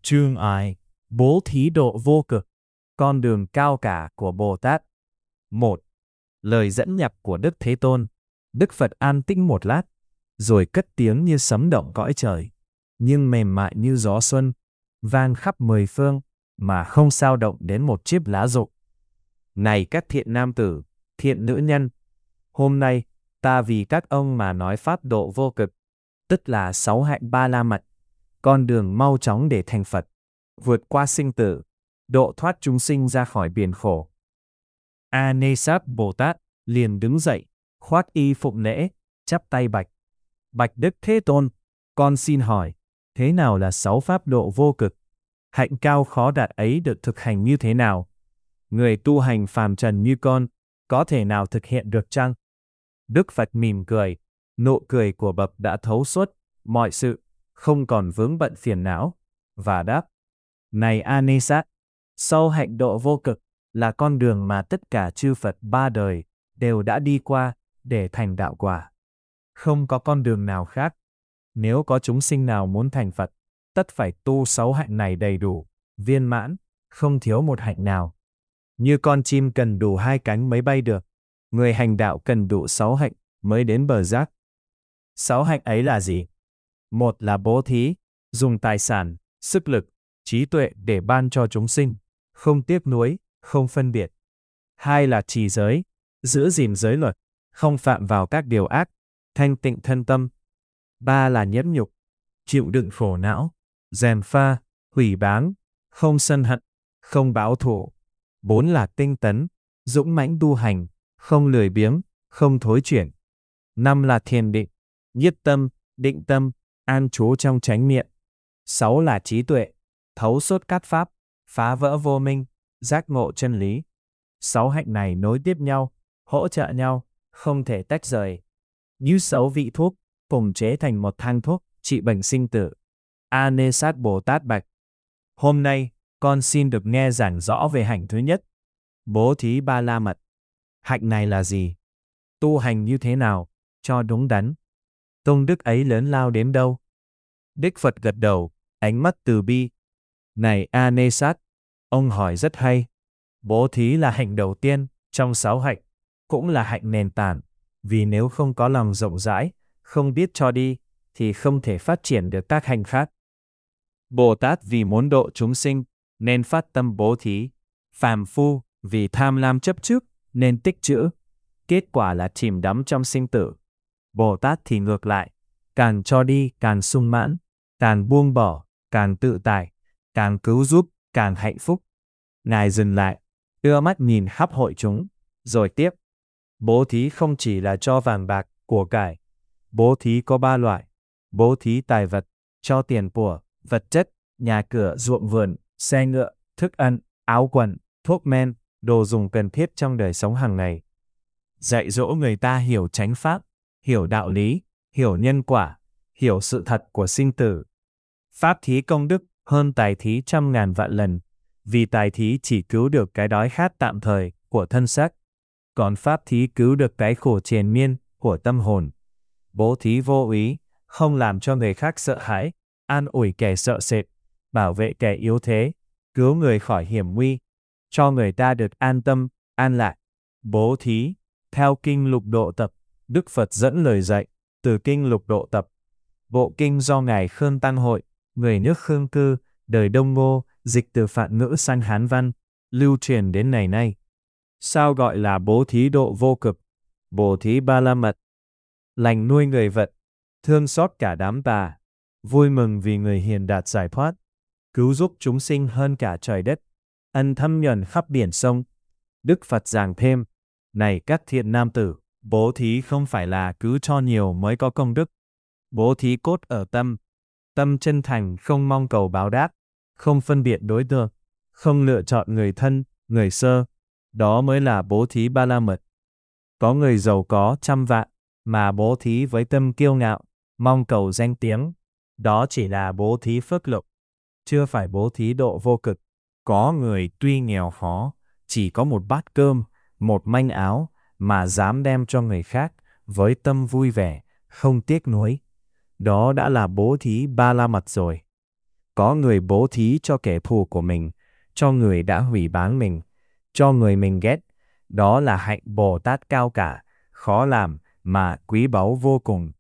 Chương ai, bố thí độ vô cực, con đường cao cả của Bồ Tát. 1. Lời dẫn nhập của Đức Thế Tôn. Đức Phật an tĩnh một lát, rồi cất tiếng như sấm động cõi trời, nhưng mềm mại như gió xuân, vang khắp mười phương, mà không sao động đến một chiếc lá rụng. Này các thiện nam tử, thiện nữ nhân, hôm nay ta vì các ông mà nói pháp độ vô cực, tức là 6 hạnh ba la mật, con đường mau chóng để thành Phật, vượt qua sinh tử, độ thoát chúng sinh ra khỏi biển khổ. A-ni-sát Bồ Tát liền đứng dậy, khoác y phụng lễ, chắp tay bạch. Bạch Đức Thế Tôn, con xin hỏi, thế nào là 6 pháp độ vô cực? Hạnh cao khó đạt ấy được thực hành như thế nào? Người tu hành phàm trần như con, có thể nào thực hiện được chăng? Đức Phật mỉm cười, nụ cười của bậc đã thấu suốt mọi sự, không còn vướng bận phiền não, và đáp: Này A-ni-sát, sau hạnh độ vô cực là con đường mà tất cả chư Phật ba đời đều đã đi qua để thành đạo quả. Không có con đường nào khác. Nếu có chúng sinh nào muốn thành Phật, tất phải tu 6 hạnh này đầy đủ, viên mãn, không thiếu một hạnh nào. Như con chim cần đủ 2 cánh mới bay được, người hành đạo cần đủ 6 hạnh mới đến bờ giác. 6 hạnh ấy là gì? 1 là bố thí, dùng tài sản, sức lực, trí tuệ để ban cho chúng sinh, không tiếc nuối, không phân biệt. 2 là trì giới, giữ gìn giới luật, không phạm vào các điều ác, thanh tịnh thân tâm. 3 là nhẫn nhục, chịu đựng khổ não, gièm pha, hủy báng, không sân hận, không báo thù. 4 là tinh tấn, dũng mãnh tu hành, không lười biếng, không thối chuyển. 5 là thiền định, nhiếp tâm, định tâm, an trú trong chánh niệm. 6 là trí tuệ, thấu suốt các pháp, phá vỡ vô minh, giác ngộ chân lý. 6 hạnh này nối tiếp nhau, hỗ trợ nhau, không thể tách rời. Như 6 vị thuốc, cùng chế thành một thang thuốc, trị bệnh sinh tử. A-ni-sát Bồ Tát bạch: Hôm nay, con xin được nghe giảng rõ về hạnh thứ nhất, bố thí ba la mật. Hạnh này là gì? Tu hành như thế nào, cho đúng đắn? Công đức ấy lớn lao đến đâu? Đức Phật gật đầu, ánh mắt từ bi. Này A-ni-sát, ông hỏi rất hay. Bố thí là hạnh đầu tiên trong 6 hạnh, cũng là hạnh nền tảng, vì nếu không có lòng rộng rãi, không biết cho đi, thì không thể phát triển được các hạnh khác. Bồ Tát vì muốn độ chúng sinh, nên phát tâm bố thí. Phàm phu vì tham lam chấp trước, nên tích trữ. Kết quả là chìm đắm trong sinh tử. Bồ Tát thì ngược lại, càng cho đi càng sung mãn, càng buông bỏ, càng tự tại, càng cứu giúp, càng hạnh phúc. Ngài dừng lại, đưa mắt nhìn khắp hội chúng, rồi tiếp. Bố thí không chỉ là cho vàng bạc, của cải. Bố thí có 3 loại. Bố thí tài vật, cho tiền của, vật chất, nhà cửa, ruộng vườn, xe ngựa, thức ăn, áo quần, thuốc men, đồ dùng cần thiết trong đời sống hàng ngày. Dạy dỗ người ta hiểu chánh pháp, hiểu đạo lý, hiểu nhân quả, hiểu sự thật của sinh tử. Pháp thí công đức hơn tài thí 100.000 vạn lần, vì tài thí chỉ cứu được cái đói khát tạm thời của thân xác, còn pháp thí cứu được cái khổ triền miên của tâm hồn. Bố thí vô ý, không làm cho người khác sợ hãi, an ủi kẻ sợ sệt, bảo vệ kẻ yếu thế, cứu người khỏi hiểm nguy, cho người ta được an tâm, an lạc. Bố thí, theo Kinh Lục Độ Tập, Đức Phật dẫn lời dạy, từ Kinh Lục Độ Tập. Bộ kinh do Ngài Khương Tăng Hội, người nước Khương Cư, đời Đông Ngô, dịch từ Phạn ngữ sang Hán văn, lưu truyền đến ngày nay. Sao gọi là bố thí độ vô cực? Bố thí ba la mật. Lành nuôi người vật, thương xót cả đám tà, vui mừng vì người hiền đạt giải thoát, cứu giúp chúng sinh hơn cả trời đất, ân thâm nhuần khắp biển sông. Đức Phật giảng thêm: Này các thiện nam tử, bố thí không phải là cứ cho nhiều mới có công đức. Bố thí cốt ở tâm. Tâm chân thành, không mong cầu báo đáp, không phân biệt đối tượng, không lựa chọn người thân, người sơ. Đó mới là bố thí ba la mật. Có người giàu có 100 vạn, mà bố thí với tâm kiêu ngạo, mong cầu danh tiếng. Đó chỉ là bố thí phước lộc, chưa phải bố thí độ vô cực. Có người tuy nghèo khó, chỉ có một bát cơm, một manh áo, mà dám đem cho người khác, với tâm vui vẻ, không tiếc nuối. Đó đã là bố thí ba la mật rồi. Có người bố thí cho kẻ thù của mình, cho người đã hủy bán mình, cho người mình ghét. Đó là hạnh Bồ Tát cao cả, khó làm mà quý báu vô cùng.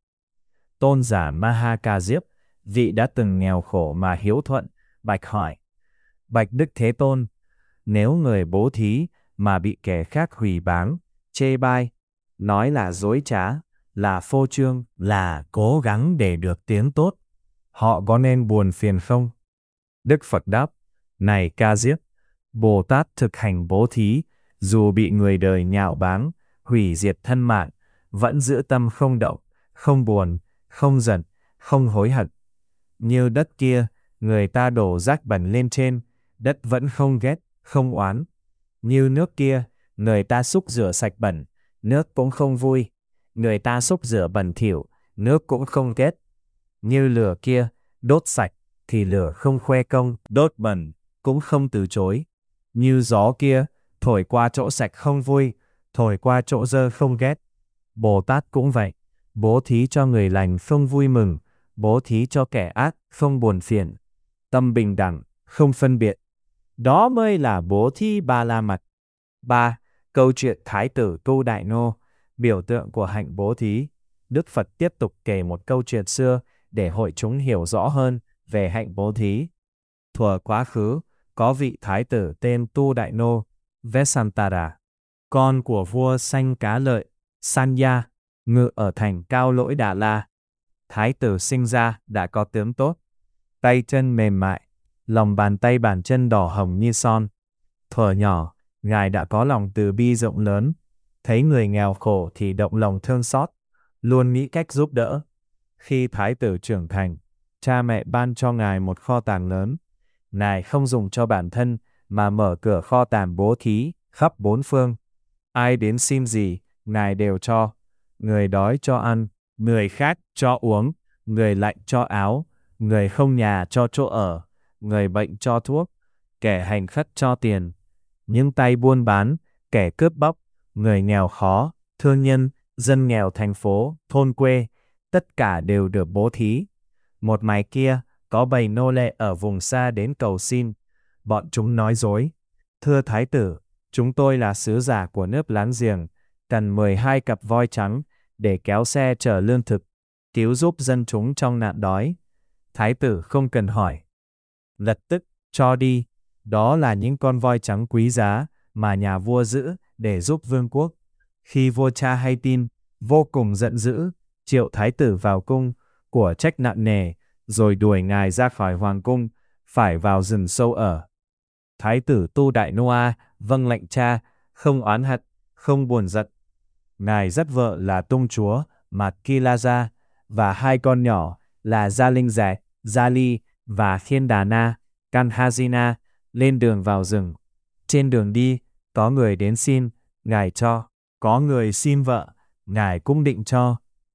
Tôn giả Maha Ca Diếp, vị đã từng nghèo khổ mà hiếu thuận, bạch hỏi: Bạch Đức Thế Tôn, nếu người bố thí mà bị kẻ khác hủy báng, chê bai, nói là dối trá, là phô trương, là cố gắng để được tiếng tốt, họ có nên buồn phiền không? Đức Phật đáp: Này Ca Diếp, Bồ Tát thực hành bố thí, dù bị người đời nhạo báng, hủy diệt thân mạng, vẫn giữ tâm không động, không buồn, không giận, không hối hận. Như đất kia, người ta đổ rác bẩn lên trên, đất vẫn không ghét, không oán. Như nước kia, người ta xúc rửa sạch bẩn, nước cũng không vui. Người ta xúc rửa bẩn thỉu, nước cũng không ghét. Như lửa kia, đốt sạch, thì lửa không khoe công, đốt bẩn, cũng không từ chối. Như gió kia, thổi qua chỗ sạch không vui, thổi qua chỗ dơ không ghét. Bồ Tát cũng vậy, bố thí cho người lành không vui mừng, bố thí cho kẻ ác không buồn phiền. Tâm bình đẳng, không phân biệt. Đó mới là bố thí ba la mật. 3. Câu chuyện Thái tử Tu Đại Nô, biểu tượng của hạnh bố thí. Đức Phật tiếp tục kể một câu chuyện xưa để hội chúng hiểu rõ hơn về hạnh bố thí. Thuở quá khứ, có vị thái tử tên Tu Đại Nô, Vesantara, con của vua Sanh Cá Lợi, Sanya, ngự ở thành Cao Lỗi Đà La. Thái tử sinh ra đã có tướng tốt, tay chân mềm mại, lòng bàn tay bàn chân đỏ hồng như son. Thuở nhỏ, Ngài đã có lòng từ bi rộng lớn, thấy người nghèo khổ thì động lòng thương xót, luôn nghĩ cách giúp đỡ. Khi Thái tử trưởng thành, cha mẹ ban cho Ngài một kho tàng lớn. Ngài không dùng cho bản thân mà mở cửa kho tàng bố thí khắp bốn phương. Ai đến xin gì, Ngài đều cho. Người đói cho ăn, người khát cho uống, người lạnh cho áo, người không nhà cho chỗ ở, người bệnh cho thuốc, kẻ hành khất cho tiền. Những tay buôn bán, kẻ cướp bóc, người nghèo khó, thương nhân, dân nghèo thành phố, thôn quê, tất cả đều được bố thí. Một ngày kia, có bầy nô lệ ở vùng xa đến cầu xin. Bọn chúng nói dối: Thưa Thái tử, chúng tôi là sứ giả của nước láng giềng, cần 12 cặp voi trắng để kéo xe chở lương thực, cứu giúp dân chúng trong nạn đói. Thái tử không cần hỏi, lập tức cho đi. Đó là những con voi trắng quý giá mà nhà vua giữ để giúp vương quốc. Khi vua cha hay tin, vô cùng giận dữ, triệu thái tử vào cung, của trách nặng nề, rồi đuổi ngài ra khỏi hoàng cung, phải vào rừng sâu ở. Thái tử Tu Đại Noa vâng lệnh cha, không oán hận, không buồn giận. Ngài dắt vợ là tung chúa Mạt Kilaja và hai con nhỏ là Gia Linh Dẻ, Gia Ly và Khiên Đà Na, Kanhazina lên đường vào rừng. Trên đường đi, có người đến xin, Ngài cho. Có người xin vợ, Ngài cũng định cho.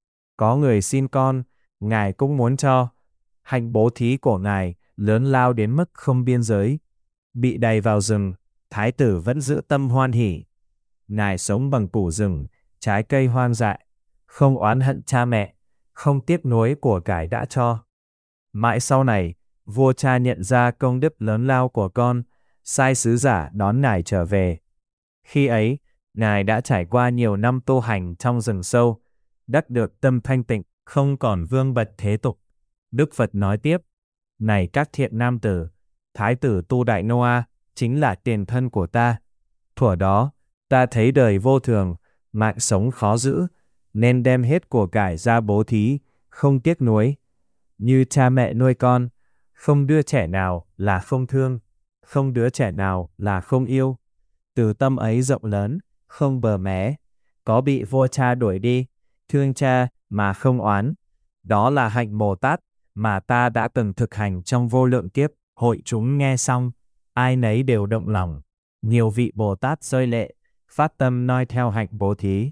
Có người xin con, Ngài cũng muốn cho. Hạnh bố thí của Ngài lớn lao đến mức không biên giới. Bị đày vào rừng, Thái tử vẫn giữ tâm hoan hỉ. Ngài sống bằng củ rừng, trái cây hoang dại, không oán hận cha mẹ, không tiếc nuối của cải đã cho. Mãi sau này, vua cha nhận ra công đức lớn lao của con, sai sứ giả đón Ngài trở về. Khi ấy, Ngài đã trải qua nhiều năm tu hành trong rừng sâu, đắc được tâm thanh tịnh, không còn vương bật thế tục. Đức Phật nói tiếp: Này các thiện nam tử, Thái tử Tu Đại Noa chính là tiền thân của ta. Thuở đó, ta thấy đời vô thường, mạng sống khó giữ, nên đem hết của cải ra bố thí, không tiếc nuối. Như cha mẹ nuôi con, không đứa trẻ nào là không thương, không đứa trẻ nào là không yêu. Từ tâm ấy rộng lớn, không bờ mé, có bị vua cha đuổi đi, thương cha mà không oán. Đó là hạnh Bồ Tát mà ta đã từng thực hành trong vô lượng kiếp. Hội chúng nghe xong, ai nấy đều động lòng. Nhiều vị Bồ Tát rơi lệ, phát tâm noi theo hạnh bố thí.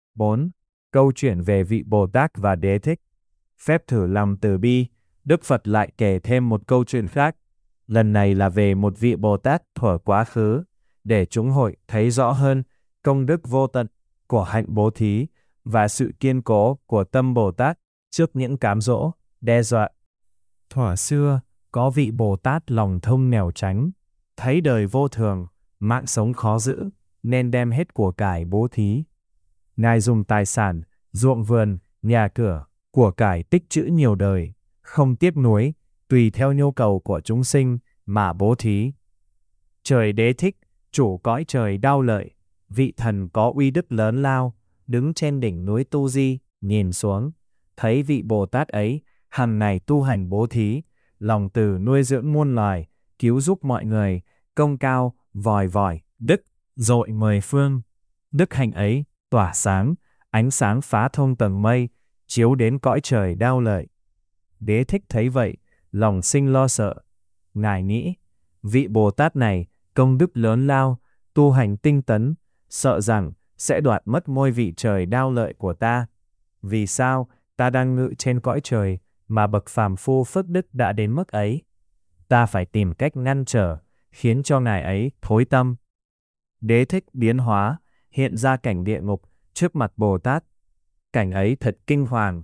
4. Câu chuyện về vị Bồ Tát và Đế Thích. Phép thử lòng từ bi, Đức Phật lại kể thêm một câu chuyện khác. Lần này là về một vị Bồ Tát thuở quá khứ, để chúng hội thấy rõ hơn công đức vô tận của hạnh bố thí và sự kiên cố của tâm Bồ Tát trước những cám dỗ, đe dọa. Thuở xưa, Có vị Bồ Tát lòng thông nẻo tránh, thấy đời vô thường, mạng sống khó giữ, nên đem hết của cải bố thí. Ngài dùng tài sản, ruộng vườn, nhà cửa, của cải tích trữ nhiều đời, không tiếc nuối, tùy theo nhu cầu của chúng sinh mà bố thí. Trời Đế Thích, chủ cõi trời Đao Lợi, vị thần có uy đức lớn lao, đứng trên đỉnh núi Tu Di, nhìn xuống, thấy vị Bồ Tát ấy, hằng ngày tu hành bố thí, lòng từ nuôi dưỡng muôn loài, cứu giúp mọi người, công cao, vòi vòi, đức, dội mười phương. Đức hạnh ấy, tỏa sáng, ánh sáng phá thông tầng mây, chiếu đến cõi trời Đao Lợi. Đế Thích thấy vậy, lòng sinh lo sợ. Ngài nghĩ, vị Bồ Tát này, công đức lớn lao, tu hành tinh tấn, sợ rằng sẽ đoạt mất ngôi vị trời Đao Lợi của ta. Vì sao ta đang ngự trên cõi trời mà bậc phàm phu phước đức đã đến mức ấy? Ta phải tìm cách ngăn trở, khiến cho ngài ấy thối tâm. Đế Thích biến hóa, hiện ra cảnh địa ngục trước mặt Bồ Tát. Cảnh ấy thật kinh hoàng.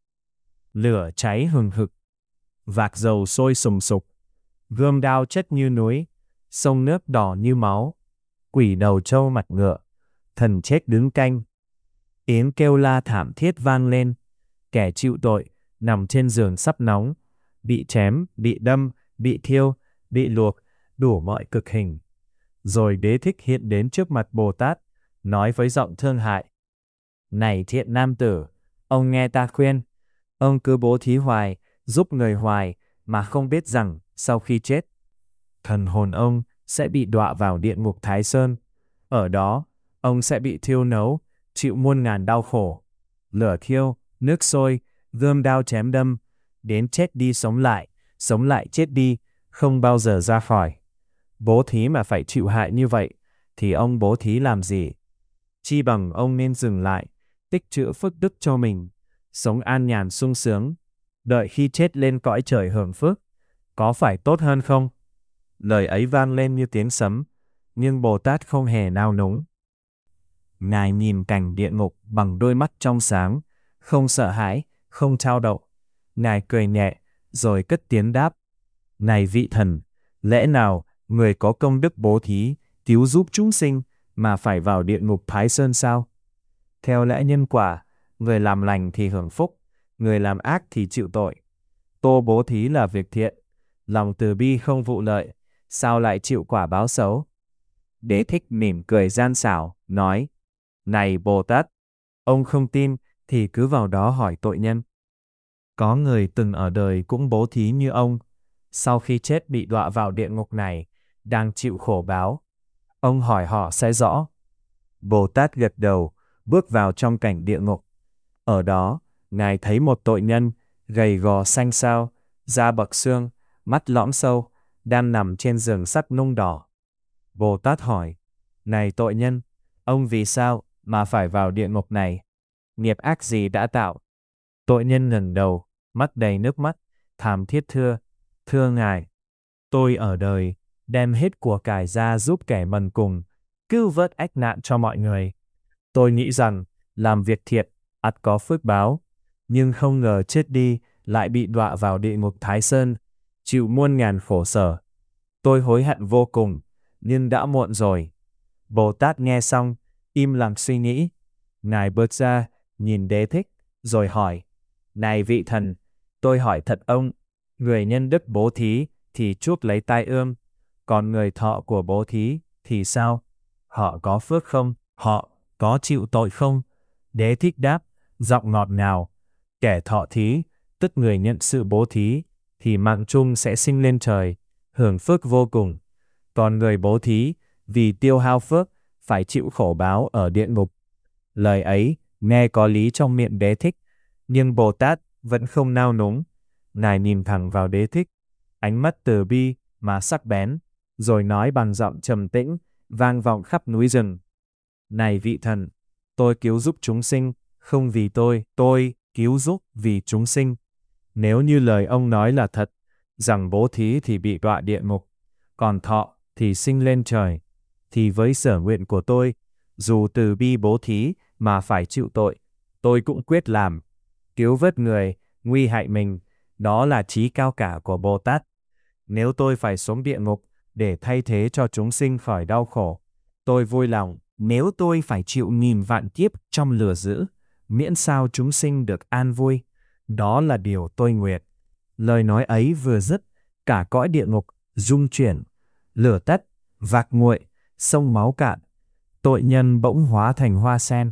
Lửa cháy hừng hực, vạc dầu sôi sùng sục, gươm đao chất như núi, sông nước đỏ như máu, quỷ đầu trâu mặt ngựa, thần chết đứng canh. Tiếng kêu la thảm thiết vang lên, kẻ chịu tội, nằm trên giường sắp nóng, bị chém, bị đâm, bị thiêu, bị luộc, đủ mọi cực hình. Rồi Đế Thích hiện đến trước mặt Bồ Tát, nói với giọng thương hại. Này thiện nam tử, ông nghe ta khuyên, ông cứ bố thí hoài, giúp người hoài, mà không biết rằng sau khi chết, thần hồn ông sẽ bị đọa vào địa ngục Thái Sơn. Ở đó, ông sẽ bị thiêu nấu, chịu muôn ngàn đau khổ. Lửa thiêu, nước sôi, gươm đao chém đâm, đến chết đi sống lại chết đi, không bao giờ ra khỏi. Bố thí mà phải chịu hại như vậy, thì ông bố thí làm gì? Chi bằng ông nên dừng lại, tích trữ phước đức cho mình, sống an nhàn sung sướng, đợi khi chết lên cõi trời hưởng phước, có phải tốt hơn không? Lời ấy vang lên như tiếng sấm, nhưng Bồ Tát không hề nao núng. Ngài nhìn cảnh địa ngục bằng đôi mắt trong sáng, không sợ hãi, không trao động. Ngài cười nhẹ, rồi cất tiếng đáp. Này vị thần, lẽ nào người có công đức bố thí, cứu giúp chúng sinh, mà phải vào địa ngục Thái Sơn sao? Theo lẽ nhân quả, người làm lành thì hưởng phúc, người làm ác thì chịu tội. Tô bố thí là việc thiện, lòng từ bi không vụ lợi, sao lại chịu quả báo xấu? Đế Thích mỉm cười gian xảo, nói, này Bồ Tát, ông không tin thì cứ vào đó hỏi tội nhân. Có người từng ở đời cũng bố thí như ông, sau khi chết bị đọa vào địa ngục này, đang chịu khổ báo. Ông hỏi họ sẽ rõ. Bồ Tát gật đầu, bước vào trong cảnh địa ngục. Ở đó, Ngài thấy một tội nhân, gầy gò xanh xao, da bậc xương, mắt lõm sâu, đang nằm trên giường sắt nung đỏ. Bồ Tát hỏi, này tội nhân, ông vì sao mà phải vào địa ngục này? Nghiệp ác gì đã tạo? Tội nhân ngẩng đầu, mắt đầy nước mắt, thảm thiết thưa Ngài, tôi ở đời, đem hết của cải ra giúp kẻ mần cùng, cứu vớt ách nạn cho mọi người. Tôi nghĩ rằng, làm việc thiện, ắt có phước báo, nhưng không ngờ chết đi, lại bị đọa vào địa ngục Thái Sơn, chịu muôn ngàn khổ sở. Tôi hối hận vô cùng, nhưng đã muộn rồi. Bồ Tát nghe xong, im lặng suy nghĩ. Ngài bước ra, nhìn Đế Thích, rồi hỏi, này vị thần, tôi hỏi thật ông, người nhân đức bố thí thì chuốc lấy tai ương, còn người thọ của bố thí thì sao? Họ có phước không? Họ có chịu tội không? Đế Thích đáp, giọng ngọt ngào, kẻ thọ thí, tức người nhận sự bố thí, thì mạng chung sẽ sinh lên trời, hưởng phước vô cùng. Còn người bố thí, vì tiêu hao phước, phải chịu khổ báo ở địa ngục. Lời ấy nghe có lý trong miệng Đế Thích, nhưng Bồ Tát vẫn không nao núng. Ngài nhìn thẳng vào Đế Thích, ánh mắt từ bi mà sắc bén, rồi nói bằng giọng trầm tĩnh, vang vọng khắp núi rừng. Này vị thần, tôi cứu giúp chúng sinh, không vì tôi cứu giúp vì chúng sinh. Nếu như lời ông nói là thật, rằng bố thí thì bị đọa địa ngục, còn thọ thì sinh lên trời, thì với sở nguyện của tôi, dù từ bi bố thí mà phải chịu tội, tôi cũng quyết làm. Cứu vớt người, nguy hại mình, đó là trí cao cả của Bồ Tát. Nếu tôi phải xuống địa ngục để thay thế cho chúng sinh khỏi đau khổ, tôi vui lòng. Nếu tôi phải chịu nghìn vạn kiếp trong lửa dữ, miễn sao chúng sinh được an vui, đó là điều tôi nguyện. Lời nói ấy vừa dứt, cả cõi địa ngục rung chuyển, lửa tắt, vạc nguội, sông máu cạn, tội nhân bỗng hóa thành hoa sen.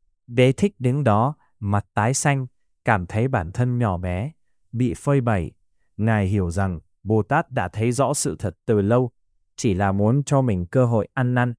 Đế thích đứng đó, mặt tái xanh, cảm thấy bản thân nhỏ bé, bị phơi bày. Ngài hiểu rằng Bồ Tát đã thấy rõ sự thật từ lâu, chỉ là muốn cho mình cơ hội ăn năn.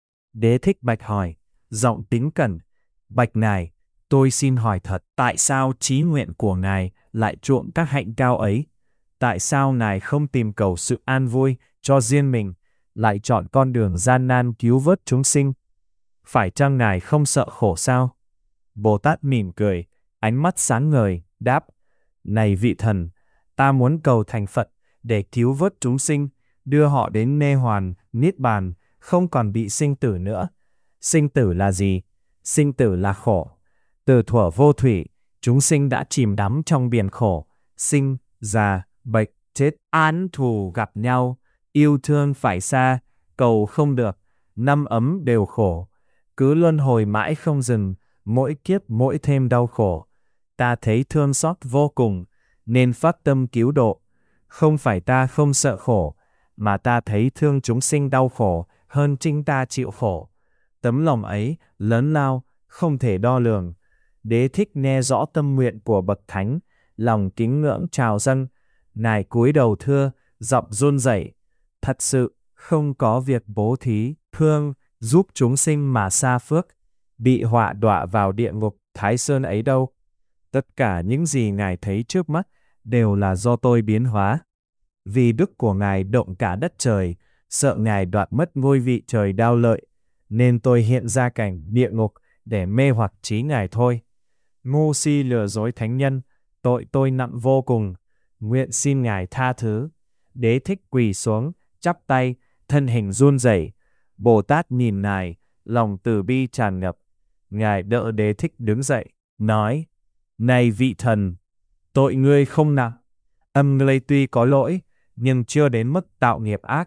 Đế thích bạch hỏi, giọng tín cẩn, bạch ngài, tôi xin hỏi thật, tại sao chí nguyện của ngài lại chuộng các hạnh cao ấy? Tại sao ngài không tìm cầu sự an vui cho riêng mình, lại chọn con đường gian nan cứu vớt chúng sinh? Phải chăng ngài không sợ khổ sao? Bồ Tát mỉm cười, ánh mắt sáng ngời, đáp, này vị thần, ta muốn cầu thành Phật để cứu vớt chúng sinh, đưa họ đến nê hoàn, niết bàn, không còn bị sinh tử nữa. Sinh tử là gì? Sinh tử là khổ. Từ thuở vô thủy, chúng sinh đã chìm đắm trong biển khổ, sinh, già, bệnh, chết, án thù gặp nhau, yêu thương phải xa, cầu không được, năm ấm đều khổ, cứ luân hồi mãi không dừng, mỗi kiếp mỗi thêm đau khổ. Ta thấy thương xót vô cùng, nên phát tâm cứu độ. Không phải ta không sợ khổ, mà ta thấy thương chúng sinh đau khổ hơn chính ta chịu khổ. Tấm lòng ấy lớn lao, không thể đo lường. Đế thích nghe rõ tâm nguyện của bậc thánh, lòng kính ngưỡng trào dâng. Ngài cúi đầu thưa, giọng run rẩy, thật sự không có việc bố thí, thương, giúp chúng sinh mà xa phước, bị họa đọa vào địa ngục Thái Sơn ấy đâu. Tất cả những gì ngài thấy trước mắt đều là do tôi biến hóa. Vì đức của ngài động cả đất trời, sợ ngài đoạt mất ngôi vị trời đao lợi, nên tôi hiện ra cảnh địa ngục để mê hoặc trí ngài thôi. Ngu si lừa dối thánh nhân, tội tôi nặng vô cùng, nguyện xin ngài tha thứ. Đế thích quỳ xuống, chắp tay, thân hình run rẩy. Bồ Tát nhìn ngài, lòng từ bi tràn ngập. Ngài đỡ đế thích đứng dậy, nói, này vị thần, tội ngươi không nặng, âm ngươi tuy có lỗi, nhưng chưa đến mức tạo nghiệp ác.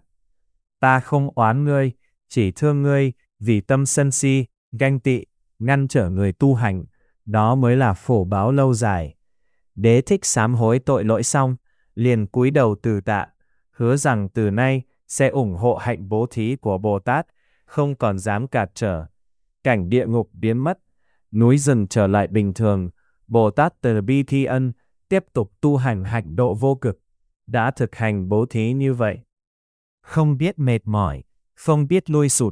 Ta không oán ngươi, chỉ thương ngươi vì tâm sân si, ganh tị, ngăn trở người tu hành, đó mới là phổ báo lâu dài. Đế thích sám hối tội lỗi xong, liền cúi đầu từ tạ, hứa rằng từ nay sẽ ủng hộ hạnh bố thí của Bồ Tát, không còn dám cản trở. Cảnh địa ngục biến mất, núi rừng trở lại bình thường, Bồ Tát từ bi thi ân, tiếp tục tu hành hạnh độ vô cực. Đã thực hành bố thí như vậy, không biết mệt mỏi, không biết lui sụt.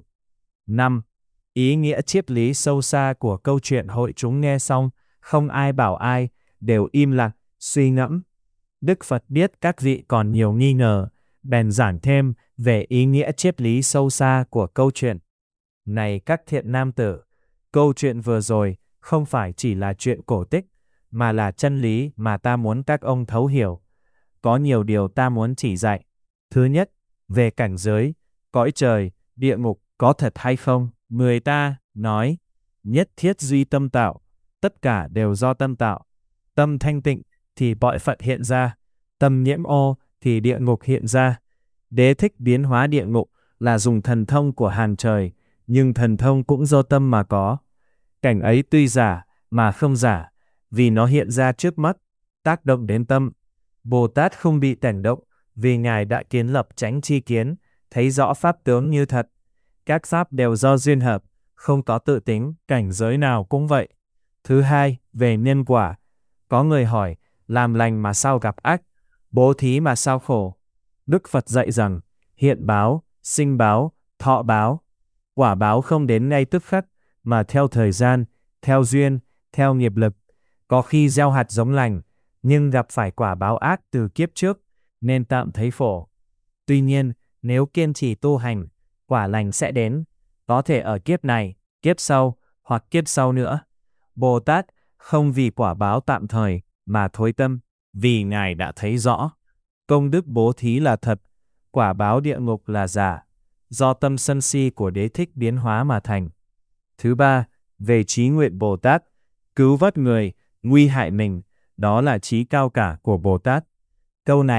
5. Ý nghĩa triết lý sâu xa của câu chuyện hội chúng nghe xong, không ai bảo ai, đều im lặng, suy ngẫm. Đức Phật biết các vị còn nhiều nghi ngờ, bèn giảng thêm về ý nghĩa triết lý sâu xa của câu chuyện. Này các thiện nam tử, câu chuyện vừa rồi không phải chỉ là chuyện cổ tích, mà là chân lý mà ta muốn các ông thấu hiểu. Có nhiều điều ta muốn chỉ dạy. Thứ nhất, về cảnh giới, cõi trời, địa ngục có thật hay không? Người ta nói, nhất thiết duy tâm tạo, tất cả đều do tâm tạo. Tâm thanh tịnh thì bội Phật hiện ra, tâm nhiễm ô thì địa ngục hiện ra. Đế thích biến hóa địa ngục là dùng thần thông của hàng trời, nhưng thần thông cũng do tâm mà có. Cảnh ấy tuy giả mà không giả, vì nó hiện ra trước mắt, tác động đến tâm. Bồ Tát không bị tản động, vì Ngài đã kiến lập chánh tri kiến, thấy rõ pháp tướng như thật. Các pháp đều do duyên hợp, không có tự tính, cảnh giới nào cũng vậy. Thứ hai, về nhân quả. Có người hỏi, làm lành mà sao gặp ác, bố thí mà sao khổ. Đức Phật dạy rằng, hiện báo, sinh báo, thọ báo. Quả báo không đến ngay tức khắc, mà theo thời gian, theo duyên, theo nghiệp lực. Có khi gieo hạt giống lành, nhưng gặp phải quả báo ác từ kiếp trước, nên tạm thấy khổ. Tuy nhiên, nếu kiên trì tu hành, quả lành sẽ đến, có thể ở kiếp này, kiếp sau, hoặc kiếp sau nữa. Bồ Tát không vì quả báo tạm thời mà thối tâm, vì Ngài đã thấy rõ. Công đức bố thí là thật, quả báo địa ngục là giả, do tâm sân si của đế thích biến hóa mà thành. Thứ ba, về chí nguyện Bồ Tát, cứu vớt người, nguy hại mình, đó là chí cao cả của Bồ Tát. Câu này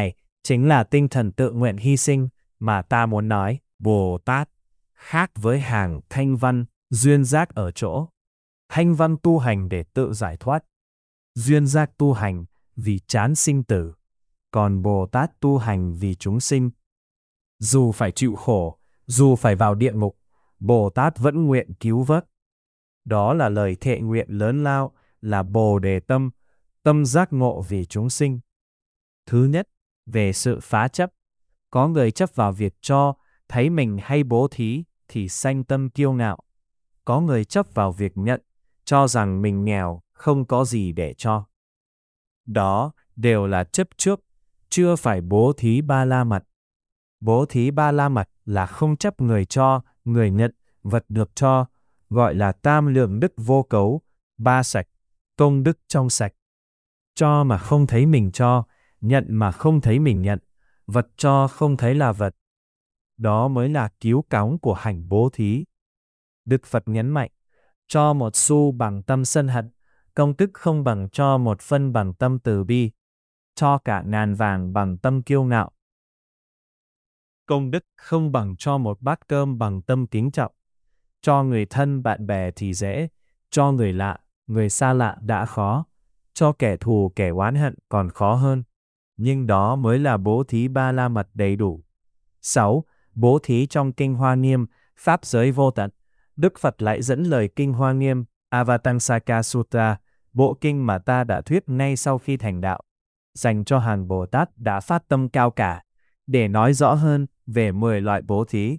chính là tinh thần tự nguyện hy sinh mà ta muốn nói. Bồ Tát khác với hàng thanh văn, duyên giác ở chỗ. Thanh văn tu hành để tự giải thoát. Duyên giác tu hành vì chán sinh tử. Còn Bồ Tát tu hành vì chúng sinh. Dù phải chịu khổ, dù phải vào địa ngục, Bồ Tát vẫn nguyện cứu vớt. Đó là lời thệ nguyện lớn lao, là Bồ Đề tâm, tâm giác ngộ vì chúng sinh. Thứ nhất, về sự phá chấp. Có người chấp vào việc cho, thấy mình hay bố thí thì sanh tâm kiêu ngạo. Có người chấp vào việc nhận, cho rằng mình nghèo, không có gì để cho. Đó đều là chấp trước, chưa phải bố thí ba la mật. Bố thí ba la mật là không chấp người cho, người nhận, vật được cho, gọi là tam lượng đức vô cấu, ba sạch, công đức trong sạch. Cho mà không thấy mình cho, nhận mà không thấy mình nhận, vật cho không thấy là vật. Đó mới là cứu cóng của hành bố thí. Đức Phật nhấn mạnh, cho một xu bằng tâm sân hận, công đức không bằng cho một phân bằng tâm từ bi, cho cả ngàn vàng bằng tâm kiêu ngạo. Công đức không bằng cho một bát cơm bằng tâm kính trọng. Cho người thân bạn bè thì dễ, cho người lạ, người xa lạ đã khó, cho kẻ thù kẻ oán hận còn khó hơn. Nhưng đó mới là bố thí ba la mật đầy đủ. 6. Bố thí trong Kinh Hoa Nghiêm, Pháp giới vô tận. Đức Phật lại dẫn lời Kinh Hoa Nghiêm, Avatamsaka Sutta, bộ kinh mà ta đã thuyết ngay sau khi thành đạo, dành cho hàng Bồ Tát đã phát tâm cao cả, để nói rõ hơn về 10 loại bố thí.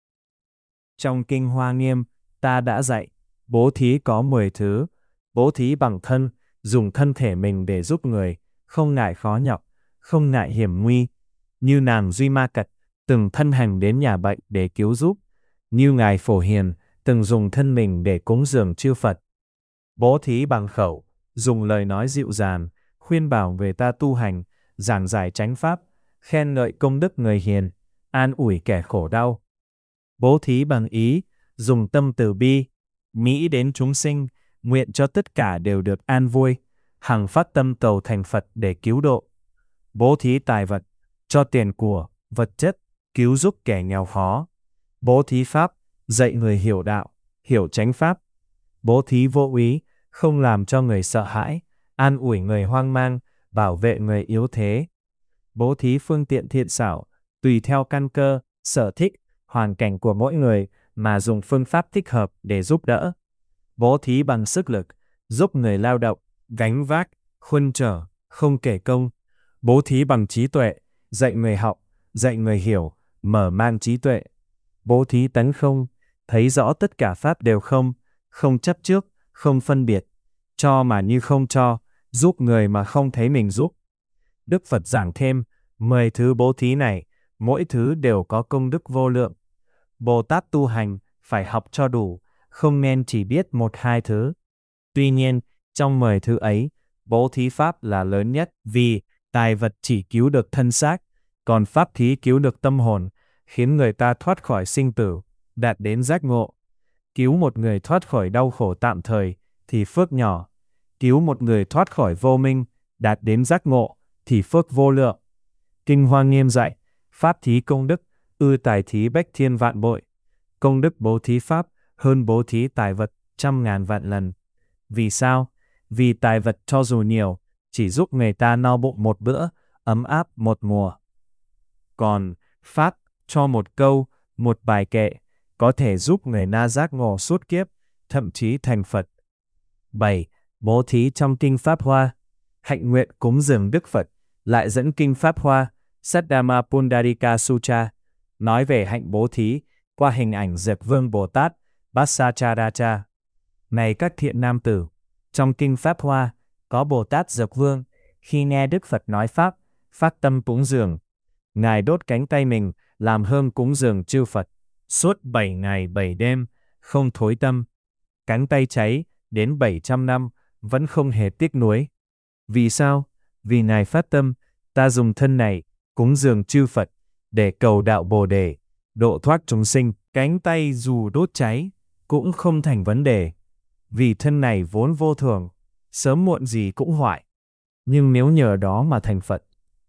Trong Kinh Hoa Nghiêm, ta đã dạy, bố thí có 10 thứ. Bố thí bằng thân, dùng thân thể mình để giúp người, không ngại khó nhọc, không ngại hiểm nguy. Như nàng Duy Ma Cật, từng thân hành đến nhà bệnh để cứu giúp. Như Ngài Phổ Hiền, từng dùng thân mình để cúng dường chư Phật. Bố thí bằng khẩu, dùng lời nói dịu dàng, khuyên bảo người ta tu hành, giảng giải chánh pháp, khen ngợi công đức người hiền, an ủi kẻ khổ đau. Bố thí bằng ý, dùng tâm từ bi, nghĩ đến chúng sinh, nguyện cho tất cả đều được an vui, hằng phát tâm cầu thành Phật để cứu độ. Bố thí tài vật, cho tiền của, vật chất, cứu giúp kẻ nghèo khó. Bố thí pháp, dạy người hiểu đạo, hiểu chánh pháp. Bố thí vô úy, không làm cho người sợ hãi, an ủi người hoang mang, bảo vệ người yếu thế. Bố thí phương tiện thiện xảo, tùy theo căn cơ, sở thích, hoàn cảnh của mỗi người mà dùng phương pháp thích hợp để giúp đỡ. Bố thí bằng sức lực, giúp người lao động, gánh vác, khuân trở, không kể công. Bố thí bằng trí tuệ, dạy người học, dạy người hiểu, mở mang trí tuệ. Bố thí tánh không, thấy rõ tất cả pháp đều không, không chấp trước, không phân biệt, cho mà như không cho, giúp người mà không thấy mình giúp. Đức Phật giảng thêm, 10 thứ bố thí này, mỗi thứ đều có công đức vô lượng. Bồ Tát tu hành, phải học cho đủ, không nên chỉ biết 1-2 thứ. Tuy nhiên, trong 10 thứ ấy, bố thí pháp là lớn nhất vì tài vật chỉ cứu được thân xác, còn pháp thí cứu được tâm hồn, khiến người ta thoát khỏi sinh tử, đạt đến giác ngộ. Cứu một người thoát khỏi đau khổ tạm thời thì phước nhỏ, cứu một người thoát khỏi vô minh, đạt đến giác ngộ thì phước vô lượng. Kinh Hoa Nghiêm dạy, pháp thí công đức, ư tài thí bách thiên vạn bội. Công đức bố thí pháp hơn bố thí tài vật 100.000 vạn lần. Vì sao? Vì tài vật cho dù nhiều, chỉ giúp người ta no bụng một bữa, ấm áp một mùa. Còn pháp cho một câu, một bài kệ, có thể giúp người na giác ngộ suốt kiếp, thậm chí thành Phật. 7. Bố thí trong Kinh Pháp Hoa. Hạnh nguyện cúng dường Đức Phật, lại dẫn Kinh Pháp Hoa, Saddhamma Pundarika Sutta, nói về hạnh bố thí, qua hình ảnh Dược Vương Bồ Tát, Vassacharacha. Này các thiện nam tử, trong Kinh Pháp Hoa, có Bồ Tát Dược Vương, khi nghe Đức Phật nói Pháp, phát tâm cúng dường. Ngài đốt cánh tay mình, làm hương cúng dường chư Phật, suốt 7 ngày 7 đêm, không thối tâm. Cánh tay cháy, đến 700 năm, vẫn không hề tiếc nuối. Vì sao? Vì Ngài phát tâm, ta dùng thân này, cúng dường chư Phật, để cầu đạo Bồ Đề, độ thoát chúng sinh. Cánh tay dù đốt cháy, cũng không thành vấn đề. Vì thân này vốn vô thường, sớm muộn gì cũng hoại. Nhưng nếu nhờ đó mà thành Phật,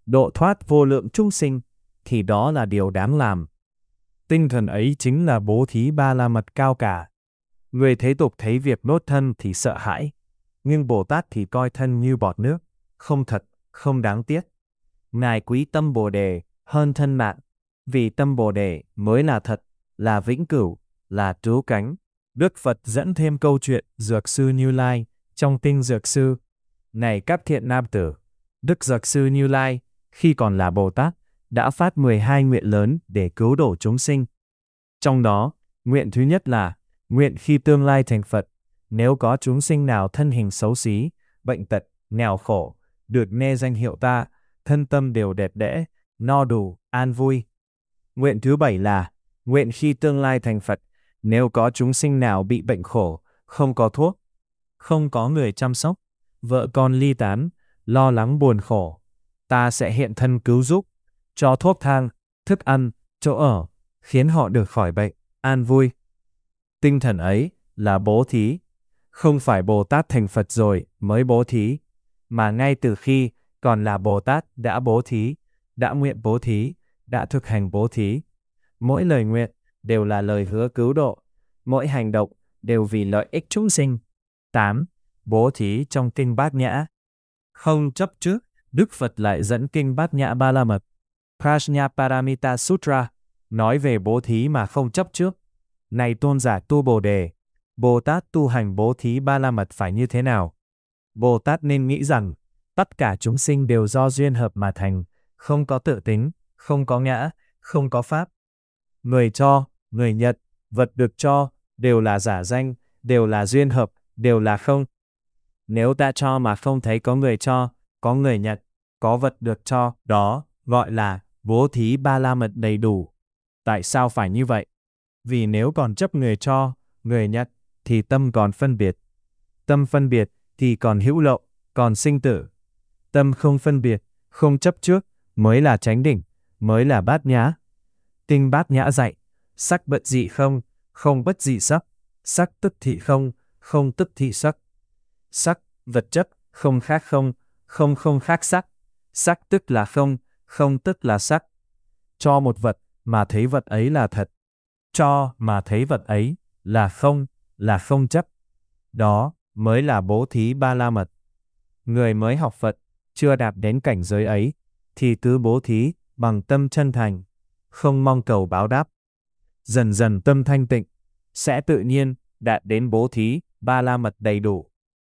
độ thoát vô lượng chúng sinh, thì đó là điều đáng làm. Tinh thần ấy chính là bố thí ba la mật cao cả. Người thế tục thấy việc đốt thân thì sợ hãi, nhưng Bồ Tát thì coi thân như bọt nước, không thật, không đáng tiếc. Ngài quý tâm Bồ Đề hơn thân mạng, vì tâm Bồ Đề mới là thật, là vĩnh cửu, là cứu cánh. Đức Phật dẫn thêm câu chuyện Dược sư Như Lai trong kinh Dược sư. Này các thiện nam tử, Đức Dược sư Như Lai khi còn là Bồ Tát đã phát 12 nguyện lớn để cứu độ chúng sinh. Trong đó, nguyện thứ nhất là nguyện khi tương lai thành Phật, nếu có chúng sinh nào thân hình xấu xí, bệnh tật, nghèo khổ, được nghe danh hiệu ta, thân tâm đều đẹp đẽ, no đủ, an vui. Nguyện thứ 7 là nguyện khi tương lai thành Phật, nếu có chúng sinh nào bị bệnh khổ, không có thuốc, không có người chăm sóc, vợ con ly tán, lo lắng buồn khổ, ta sẽ hiện thân cứu giúp, cho thuốc thang, thức ăn, chỗ ở, khiến họ được khỏi bệnh, an vui. Tinh thần ấy là bố thí, không phải Bồ Tát thành Phật rồi mới bố thí, mà ngay từ khi còn là Bồ Tát đã bố thí, đã nguyện bố thí, đã thực hành bố thí. Mỗi lời nguyện đều là lời hứa cứu độ, mỗi hành động đều vì lợi ích chúng sinh. 8. Bố thí trong kinh Bát Nhã. Không chấp trước, Đức Phật lại dẫn kinh Bát Nhã Ba La Mật, Prajnaparamita Sutra, nói về bố thí mà không chấp trước. Này tôn giả tu Bồ Đề, Bồ Tát tu hành bố thí Ba La Mật phải như thế nào? Bồ Tát nên nghĩ rằng, tất cả chúng sinh đều do duyên hợp mà thành, không có tự tính, không có ngã, không có pháp. Người cho, người nhận, vật được cho, đều là giả danh, đều là duyên hợp, đều là không. Nếu ta cho mà không thấy có người cho, có người nhận, có vật được cho, đó gọi là bố thí Ba La Mật đầy đủ. Tại sao phải như vậy? Vì nếu còn chấp người cho, người nhận, thì tâm còn phân biệt. Tâm phân biệt thì còn hữu lậu, còn sinh tử. Tâm không phân biệt, không chấp trước, mới là chánh đỉnh, mới là Bát Nhã. Kinh Bát Nhã dạy, sắc bất dị không, không bất dị sắc, sắc tức thị không, không tức thị sắc. Sắc, vật chất, không khác không, không không khác sắc. Sắc tức là không, không tức là sắc. Cho một vật mà thấy vật ấy là thật. Cho mà thấy vật ấy là không chấp. Đó mới là bố thí Ba La Mật. Người mới học Phật, chưa đạt đến cảnh giới ấy, thì cứ bố thí bằng tâm chân thành, không mong cầu báo đáp. Dần dần tâm thanh tịnh, sẽ tự nhiên đạt đến bố thí Ba La Mật đầy đủ.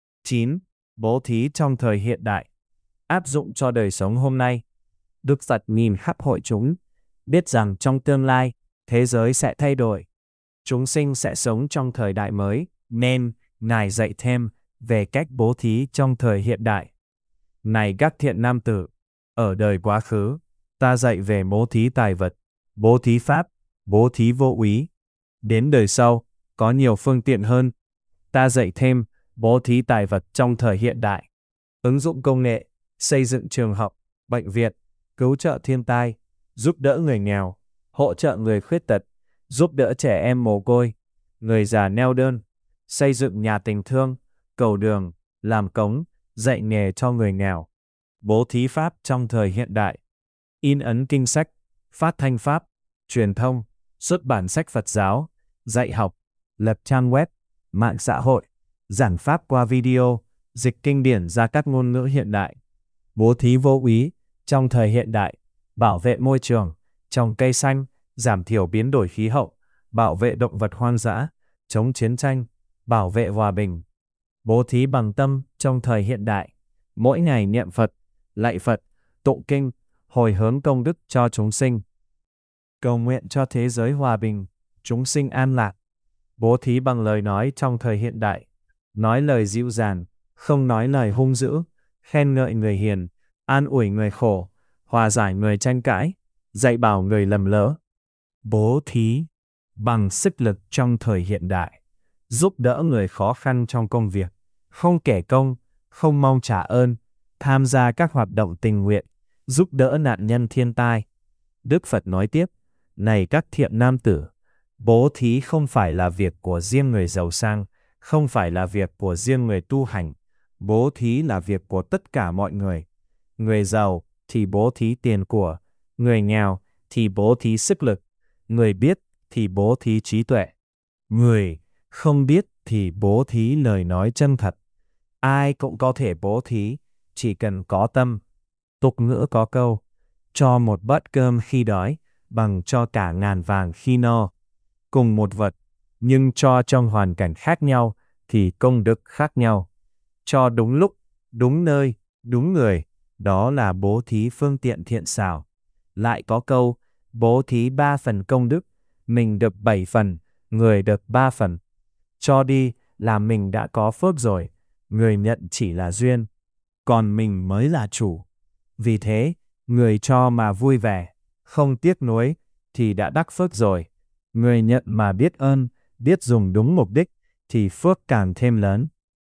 9. Bố thí trong thời hiện đại. Áp dụng cho đời sống hôm nay. Đức Phật nhìn khắp hội chúng, biết rằng trong tương lai, thế giới sẽ thay đổi. Chúng sinh sẽ sống trong thời đại mới, nên Ngài dạy thêm về cách bố thí trong thời hiện đại. Này các thiện nam tử, ở đời quá khứ, ta dạy về bố thí tài vật, bố thí pháp, bố thí vô úy. Đến đời sau, có nhiều phương tiện hơn. Ta dạy thêm bố thí tài vật trong thời hiện đại. Ứng dụng công nghệ, xây dựng trường học, bệnh viện, cứu trợ thiên tai, giúp đỡ người nghèo, hỗ trợ người khuyết tật, giúp đỡ trẻ em mồ côi, người già neo đơn, xây dựng nhà tình thương, cầu đường, làm cống, dạy nghề cho người nghèo. Bố thí pháp trong thời hiện đại. In ấn kinh sách, phát thanh pháp, truyền thông, xuất bản sách Phật giáo, dạy học, lập trang web, mạng xã hội, giảng pháp qua video, dịch kinh điển ra các ngôn ngữ hiện đại. Bố thí vô úy trong thời hiện đại, bảo vệ môi trường, trồng cây xanh, giảm thiểu biến đổi khí hậu, bảo vệ động vật hoang dã, chống chiến tranh, bảo vệ hòa bình. Bố thí bằng tâm trong thời hiện đại, mỗi ngày niệm Phật, lạy Phật, tụng kinh, hồi hướng công đức cho chúng sinh. Cầu nguyện cho thế giới hòa bình, chúng sinh an lạc. Bố thí bằng lời nói trong thời hiện đại, nói lời dịu dàng, không nói lời hung dữ, khen ngợi người hiền, an ủi người khổ, hòa giải người tranh cãi, dạy bảo người lầm lỡ. Bố thí bằng sức lực trong thời hiện đại, giúp đỡ người khó khăn trong công việc, không kẻ công, không mong trả ơn, tham gia các hoạt động tình nguyện, giúp đỡ nạn nhân thiên tai. Đức Phật nói tiếp, này các thiện nam tử, bố thí không phải là việc của riêng người giàu sang, không phải là việc của riêng người tu hành, bố thí là việc của tất cả mọi người. Người giàu thì bố thí tiền của, người nghèo thì bố thí sức lực, người biết thì bố thí trí tuệ, người không biết thì bố thí lời nói chân thật. Ai cũng có thể bố thí, chỉ cần có tâm. Tục ngữ có câu, cho một bát cơm khi đói, bằng cho cả ngàn vàng khi no. Cùng một vật, nhưng cho trong hoàn cảnh khác nhau, thì công đức khác nhau. Cho đúng lúc, đúng nơi, đúng người, đó là bố thí phương tiện thiện xảo. Lại có câu, bố thí 3 phần công đức, mình được 7 phần, người được 3 phần. Cho đi là mình đã có phước rồi, người nhận chỉ là duyên, còn mình mới là chủ. Vì thế, người cho mà vui vẻ, không tiếc nuối, thì đã đắc phước rồi. Người nhận mà biết ơn, biết dùng đúng mục đích, thì phước càng thêm lớn.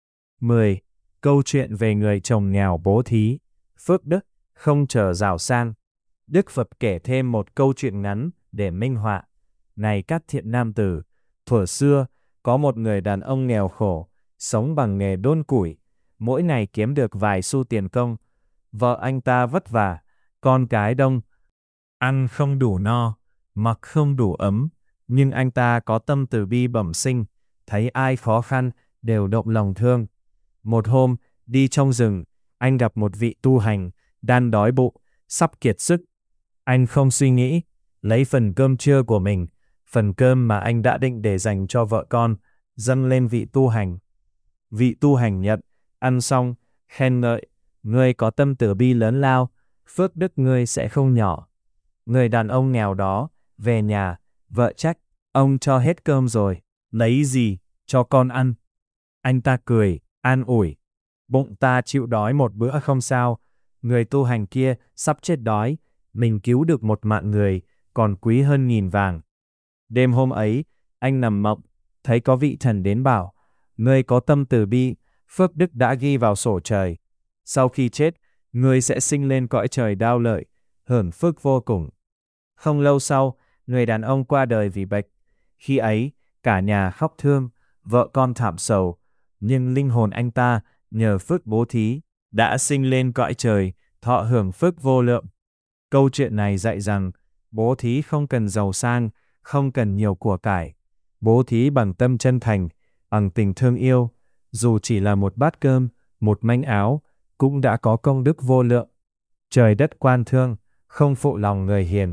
10. Câu chuyện về người chồng nghèo bố thí, phước đức, không chờ giàu sang. Đức Phật kể thêm một câu chuyện ngắn để minh họa. Này các thiện nam tử, thuở xưa, có một người đàn ông nghèo khổ, sống bằng nghề đôn củi, mỗi ngày kiếm được vài xu tiền công. Vợ anh ta vất vả, con cái đông, ăn không đủ no, mặc không đủ ấm, nhưng anh ta có tâm từ bi bẩm sinh, thấy ai khó khăn đều động lòng thương. Một hôm, đi trong rừng, anh gặp một vị tu hành, đang đói bụng, sắp kiệt sức. Anh không suy nghĩ, lấy phần cơm trưa của mình, phần cơm mà anh đã định để dành cho vợ con, dâng lên vị tu hành. Vị tu hành nhận, ăn xong, khen ngợi, ngươi có tâm từ bi lớn lao, phước đức ngươi sẽ không nhỏ. Người đàn ông nghèo đó, về nhà, vợ trách, ông cho hết cơm rồi, lấy gì, cho con ăn. Anh ta cười, an ủi, bụng ta chịu đói một bữa không sao, người tu hành kia sắp chết đói, mình cứu được một mạng người, còn quý hơn nghìn vàng. Đêm hôm ấy, anh nằm mộng, thấy có vị thần đến bảo, ngươi có tâm từ bi, phước đức đã ghi vào sổ trời. Sau khi chết, ngươi sẽ sinh lên cõi trời đao lợi, hưởng phước vô cùng. Không lâu sau, người đàn ông qua đời vì bệnh. Khi ấy, cả nhà khóc thương, vợ con thảm sầu, nhưng linh hồn anh ta, nhờ phước bố thí, đã sinh lên cõi trời, thọ hưởng phước vô lượng. Câu chuyện này dạy rằng, bố thí không cần giàu sang, không cần nhiều của cải. Bố thí bằng tâm chân thành, bằng tình thương yêu, dù chỉ là một bát cơm, một manh áo, cũng đã có công đức vô lượng. Trời đất quan thương, không phụ lòng người hiền.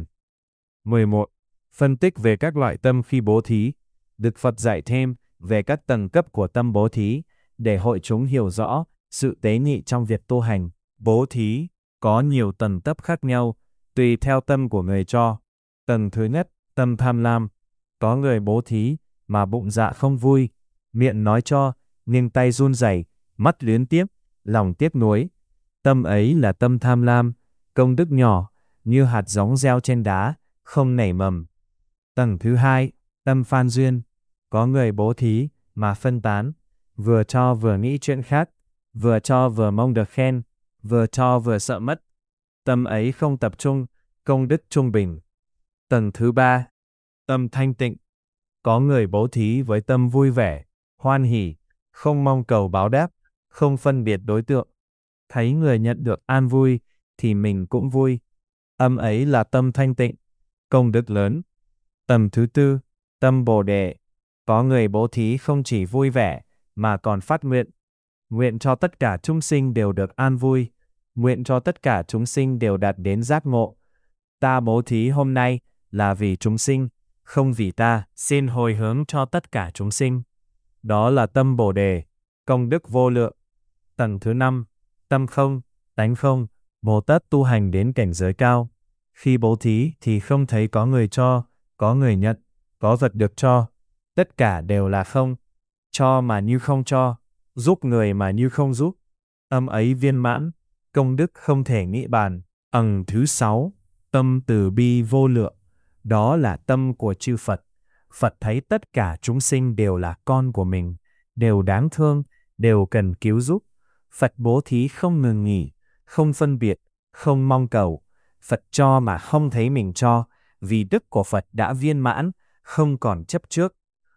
11. Phân tích về các loại tâm khi bố thí. Đức Phật dạy thêm về các tầng cấp của tâm bố thí, để hội chúng hiểu rõ sự tế nhị trong việc tu hành. Bố thí có nhiều tầng cấp khác nhau, tùy theo tâm của người cho. Tầng thứ nhất, tâm tham lam. Có người bố thí mà bụng dạ không vui, miệng nói cho, nhưng tay run rẩy, mắt luyến tiếc, lòng tiếc nuối. Tâm ấy là tâm tham lam, công đức nhỏ, như hạt giống gieo trên đá, không nảy mầm. Tầng thứ hai, tâm phan duyên. Có người bố thí mà phân tán, vừa cho vừa nghĩ chuyện khác, vừa cho vừa mong được khen, vừa cho vừa sợ mất. Tâm ấy không tập trung, công đức trung bình. Tầng thứ ba, tâm thanh tịnh. Có người bố thí với tâm vui vẻ, hoan hỉ, không mong cầu báo đáp, không phân biệt đối tượng. Thấy người nhận được an vui, thì mình cũng vui. Tâm ấy là tâm thanh tịnh, công đức lớn. Tầng thứ tư, tâm Bồ Đề. Có người bố thí không chỉ vui vẻ, mà còn phát nguyện. Nguyện cho tất cả chúng sinh đều được an vui. Nguyện cho tất cả chúng sinh đều đạt đến giác ngộ. Ta bố thí hôm nay là vì chúng sinh, không vì ta, xin hồi hướng cho tất cả chúng sinh. Đó là tâm Bồ Đề, công đức vô lượng. Tầng thứ năm, tâm không, tánh không. Bồ Tát tu hành đến cảnh giới cao. Khi bố thí thì không thấy có người cho, có người nhận, có vật được cho. Tất cả đều là không. Cho mà như không cho, giúp người mà như không giúp. Tâm ấy viên mãn, công đức không thể nghĩ bàn. Tầng thứ sáu, tâm từ bi vô lượng. Đó là tâm của chư Phật. Phật thấy tất cả chúng sinh đều là con của mình, đều đáng thương, đều cần cứu giúp. Phật bố thí không ngừng nghỉ, không phân biệt, không mong cầu. Phật cho mà không thấy mình cho, vì đức của Phật đã viên mãn, không còn chấp trước.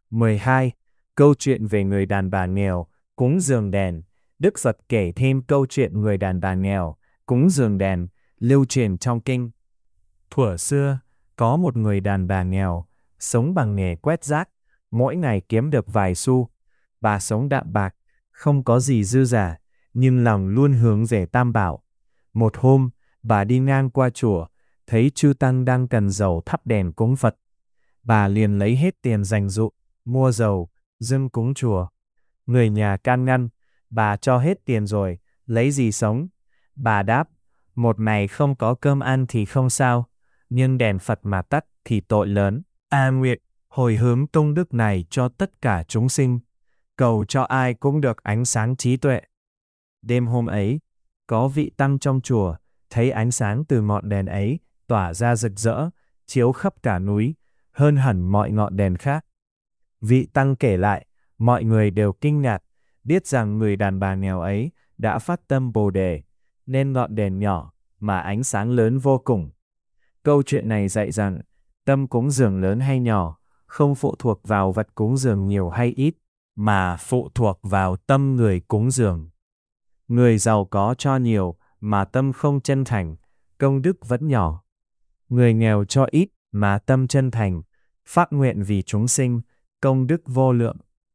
12. Câu chuyện về người đàn bà nghèo, cúng dường đèn. Đức Phật kể thêm câu chuyện người đàn bà nghèo, cúng dường đèn, lưu truyền trong kinh. Thuở xưa, có một người đàn bà nghèo, sống bằng nghề quét rác, mỗi ngày kiếm được vài xu. Bà sống đạm bạc, không có gì dư giả, nhưng lòng luôn hướng về Tam Bảo. Một hôm, bà đi ngang qua chùa, thấy chư tăng đang cần dầu thắp đèn cúng Phật. Bà liền lấy hết tiền dành dụm, mua dầu, dâng cúng chùa. Người nhà can ngăn, bà cho hết tiền rồi, lấy gì sống? Bà đáp, một ngày không có cơm ăn thì không sao, nhưng đèn Phật mà tắt thì tội lớn. A nguyện, hồi hướng công đức này cho tất cả chúng sinh, cầu cho ai cũng được ánh sáng trí tuệ. Đêm hôm ấy, có vị tăng trong chùa, thấy ánh sáng từ ngọn đèn ấy tỏa ra rực rỡ, chiếu khắp cả núi, hơn hẳn mọi ngọn đèn khác. Vị tăng kể lại, mọi người đều kinh ngạc, biết rằng người đàn bà nghèo ấy đã phát tâm Bồ Đề, nên ngọn đèn nhỏ mà ánh sáng lớn vô cùng. Câu chuyện này dạy rằng, tâm cúng dường lớn hay nhỏ, không phụ thuộc vào vật cúng dường nhiều hay ít, mà phụ thuộc vào tâm người cúng dường. Người giàu có cho nhiều mà tâm không chân thành, công đức vẫn nhỏ. Người nghèo cho ít mà tâm chân thành, phát nguyện vì chúng sinh, công đức vô lượng.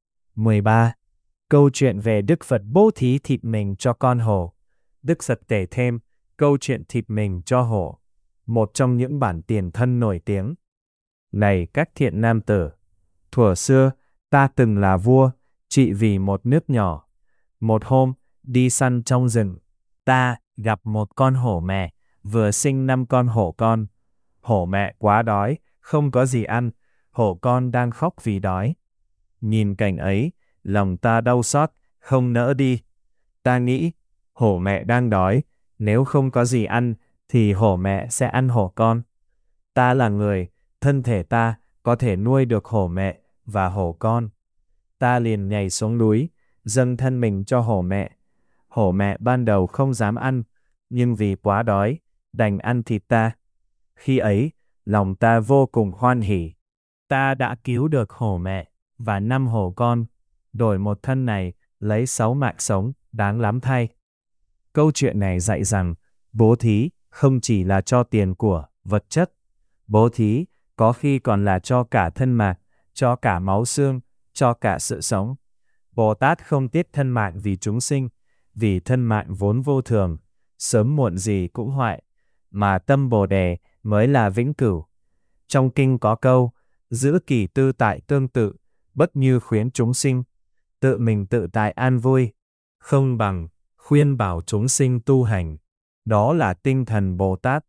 13. Câu chuyện về Đức Phật bố thí thịt mình cho con hổ. Đức Phật kể thêm câu chuyện thịt mình cho hổ, một trong những bản tiền thân nổi tiếng. Này các thiện nam tử, thuở xưa, ta từng là vua, trị vì một nước nhỏ. Một hôm, đi săn trong rừng, ta gặp một con hổ mẹ, vừa sinh 5 con hổ con. Hổ mẹ quá đói, không có gì ăn, hổ con đang khóc vì đói. Nhìn cảnh ấy, lòng ta đau xót, không nỡ đi. Ta nghĩ, hổ mẹ đang đói, nếu không có gì ăn, thì hổ mẹ sẽ ăn hổ con. Ta là người, thân thể ta có thể nuôi được hổ mẹ và hổ con. Ta liền nhảy xuống núi, dâng thân mình cho hổ mẹ. Hổ mẹ ban đầu không dám ăn, nhưng vì quá đói, đành ăn thịt ta. Khi ấy, lòng ta vô cùng hoan hỉ. Ta đã cứu được hổ mẹ và 5 hổ con, đổi một thân này, lấy 6 mạng sống, đáng lắm thay. Câu chuyện này dạy rằng, bố thí không chỉ là cho tiền của, vật chất. Bố thí có khi còn là cho cả thân mạc, cho cả máu xương, cho cả sự sống. Bồ Tát không tiếc thân mạng vì chúng sinh, vì thân mạng vốn vô thường, sớm muộn gì cũng hoại, mà tâm Bồ Đề mới là vĩnh cửu. Trong kinh có câu, giữ kỳ tư tại tương tự, bất như khuyến chúng sinh, tự mình tự tại an vui, không bằng khuyên bảo chúng sinh tu hành. Đó là tinh thần Bồ Tát.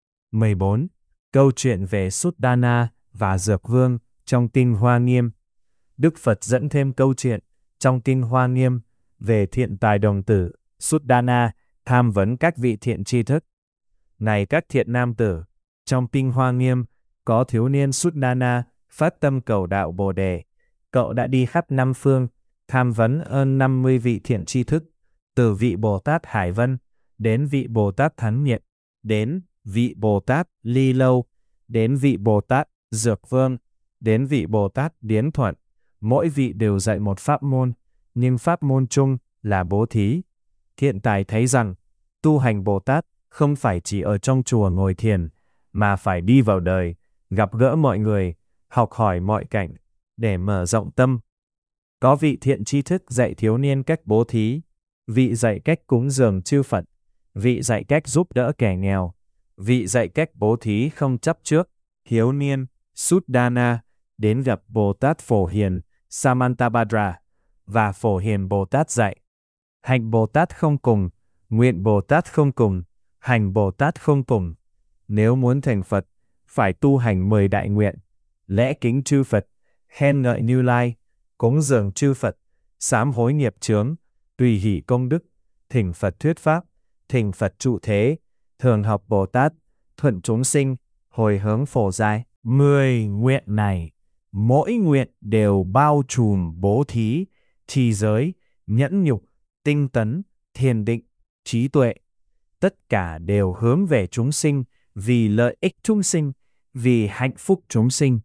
14. Câu chuyện về Suddhana và Dược Vương trong Kinh Hoa Nghiêm. Đức Phật dẫn thêm câu chuyện trong Kinh Hoa Nghiêm về thiện tài đồng tử Suddhana tham vấn các vị thiện tri thức. Này các thiện nam tử, trong Kinh Hoa Nghiêm có thiếu niên Suddhana phát tâm cầu đạo Bồ Đề. Cậu đã đi khắp 5 phương, tham vấn hơn 50 vị thiện tri thức, từ vị Bồ Tát Hải Vân, đến vị Bồ Tát Thắng Nhiệt, đến vị Bồ Tát Ly Lâu, đến vị Bồ Tát Dược Vương, đến vị Bồ Tát Điến Thuận. Mỗi vị đều dạy một pháp môn, nhưng pháp môn chung là bố thí. Thiện tài thấy rằng, tu hành Bồ Tát không phải chỉ ở trong chùa ngồi thiền, mà phải đi vào đời, gặp gỡ mọi người, học hỏi mọi cảnh, để mở rộng tâm. Có vị thiện tri thức dạy thiếu niên cách bố thí, vị dạy cách cúng dường chư Phật, vị dạy cách giúp đỡ kẻ nghèo, vị dạy cách bố thí không chấp trước. Thiếu niên Suddhana đến gặp Bồ Tát Phổ Hiền Samantabhadra, và Phổ Hiền Bồ Tát dạy: hạnh Bồ Tát không cùng, nguyện Bồ Tát không cùng, hành Bồ Tát không cùng. Nếu muốn thành Phật, phải tu hành 10 đại nguyện: lễ kính chư Phật, khen ngợi Như Lai, cúng dường chư Phật, sám hối nghiệp chướng, tùy hỷ công đức, thỉnh Phật thuyết pháp, thỉnh Phật trụ thế, thường học Bồ Tát, thuận chúng sinh, hồi hướng phổ giai. 10 nguyện này, mỗi nguyện đều bao trùm bố thí, trì giới, nhẫn nhục, tinh tấn, thiền định, trí tuệ. Tất cả đều hướng về chúng sinh, vì lợi ích chúng sinh, vì hạnh phúc chúng sinh.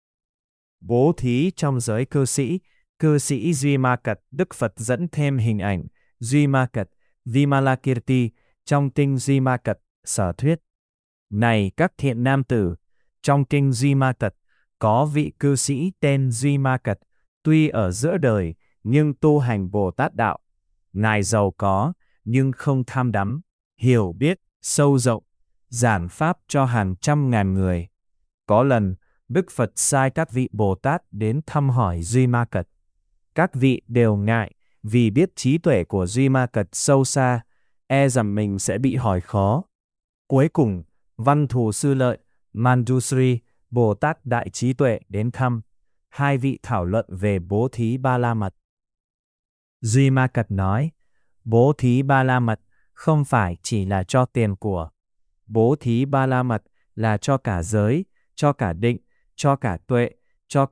Bố thí trong giới cư sĩ Duy Ma Cật, Đức Phật dẫn thêm hình ảnh Duy Ma Cật, Vimalakirti trong kinh Duy Ma Cật Sở thuyết. Này các thiện nam tử, trong kinh Duy Ma Cật, có vị cư sĩ tên Duy Ma Cật, tuy ở giữa đời, nhưng tu hành Bồ Tát đạo. Ngài giàu có, nhưng không tham đắm, hiểu biết, sâu rộng, giảng pháp cho hàng trăm ngàn người. Có lần, Đức Phật sai các vị Bồ Tát đến thăm hỏi Duy Ma Cật. Các vị đều ngại, vì biết trí tuệ của Duy Ma Cật sâu xa, e rằng mình sẽ bị hỏi khó. Cuối cùng, Văn Thù Sư Lợi, Manjusri, Bồ Tát Đại Trí Tuệ đến thăm. Hai vị thảo luận về bố thí ba la mật. Duy Ma Cật nói, bố thí ba la mật không phải chỉ là cho tiền của. Bố thí ba la mật là cho cả giới, cho cả định, cho cả tuệ, cho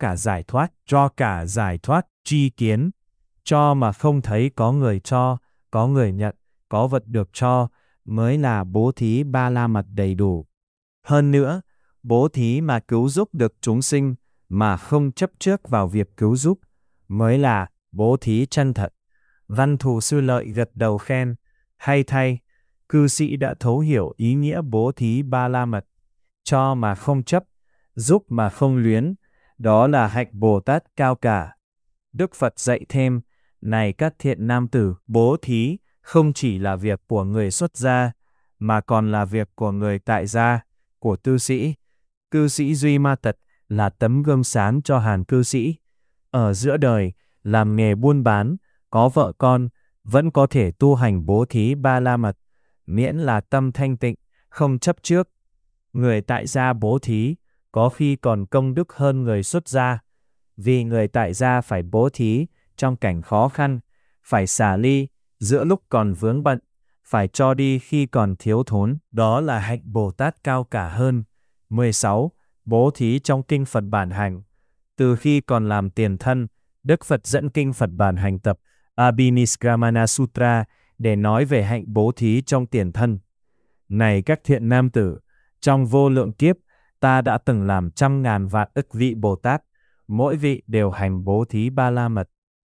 cả giải thoát, tri kiến. Cho mà không thấy có người cho, có người nhận, có vật được cho, mới là bố thí ba la mật đầy đủ. Hơn nữa, bố thí mà cứu giúp được chúng sinh, mà không chấp trước vào việc cứu giúp, mới là bố thí chân thật. Văn Thù Sư Lợi gật đầu khen, hay thay, cư sĩ đã thấu hiểu ý nghĩa bố thí ba la mật. Cho mà không chấp, giúp mà không luyến, đó là hạnh Bồ Tát cao cả. Đức Phật dạy thêm, này các thiện nam tử, bố thí không chỉ là việc của người xuất gia, mà còn là việc của người tại gia, của cư sĩ. Cư sĩ Duy Ma Tật là tấm gương sáng cho hàng cư sĩ. Ở giữa đời, làm nghề buôn bán, có vợ con, vẫn có thể tu hành bố thí ba la mật, miễn là tâm thanh tịnh, không chấp trước. Người tại gia bố thí, có khi còn công đức hơn người xuất gia. Vì người tại gia phải bố thí trong cảnh khó khăn, phải xả ly giữa lúc còn vướng bận, phải cho đi khi còn thiếu thốn, đó là hạnh Bồ Tát cao cả hơn. 16. Bố thí trong kinh Phật Bản Hành. Từ khi còn làm tiền thân, Đức Phật dẫn kinh Phật Bản Hành tập Abhinisgamana Sutra để nói về hạnh bố thí trong tiền thân. Này các thiện nam tử, trong vô lượng kiếp, ta đã từng làm trăm ngàn vạn ức vị Bồ Tát, mỗi vị đều hành bố thí ba la mật.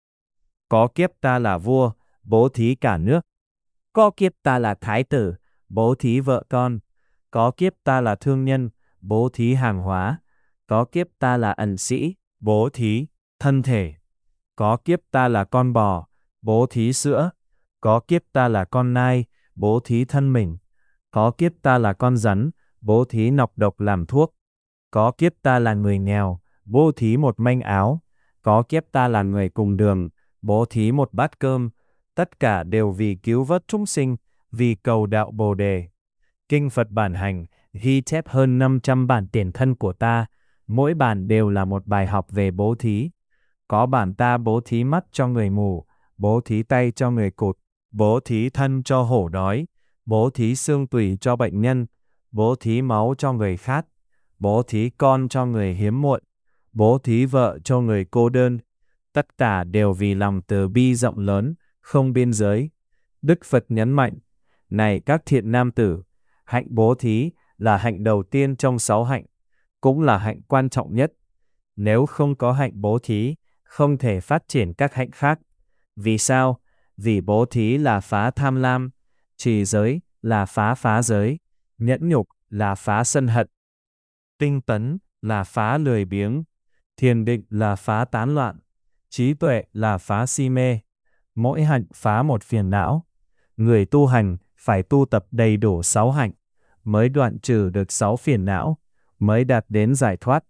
Có kiếp ta là vua, bố thí cả nước. Có kiếp ta là thái tử, bố thí vợ con. Có kiếp ta là thương nhân, bố thí hàng hóa. Có kiếp ta là ẩn sĩ, bố thí thân thể. Có kiếp ta là con bò, bố thí sữa. Có kiếp ta là con nai, bố thí thân mình. Có kiếp ta là con rắn, bố thí nọc độc làm thuốc. Có kiếp ta là người nghèo, bố thí một manh áo. Có kiếp ta là người cùng đường, bố thí một bát cơm. Tất cả đều vì cứu vớt chúng sinh, vì cầu đạo Bồ Đề. Kinh Phật Bản Hành ghi chép hơn 500 bản tiền thân của ta, mỗi bản đều là một bài học về bố thí. Có bản ta bố thí mắt cho người mù, bố thí tay cho người cụt, bố thí thân cho hổ đói, bố thí xương tủy cho bệnh nhân, bố thí máu cho người khát, bố thí con cho người hiếm muộn, bố thí vợ cho người cô đơn. Tất cả đều vì lòng từ bi rộng lớn, không biên giới. Đức Phật nhấn mạnh, này các thiện nam tử, hạnh bố thí là hạnh đầu tiên trong 6 hạnh, cũng là hạnh quan trọng nhất. Nếu không có hạnh bố thí, không thể phát triển các hạnh khác. Vì sao? Vì bố thí là phá tham lam, trì giới là phá giới, nhẫn nhục là phá sân hận, tinh tấn là phá lười biếng, thiền định là phá tán loạn, trí tuệ là phá si mê. Mỗi hạnh phá một phiền não. Người tu hành phải tu tập đầy đủ 6 hạnh, mới đoạn trừ được 6 phiền não, mới đạt đến giải thoát.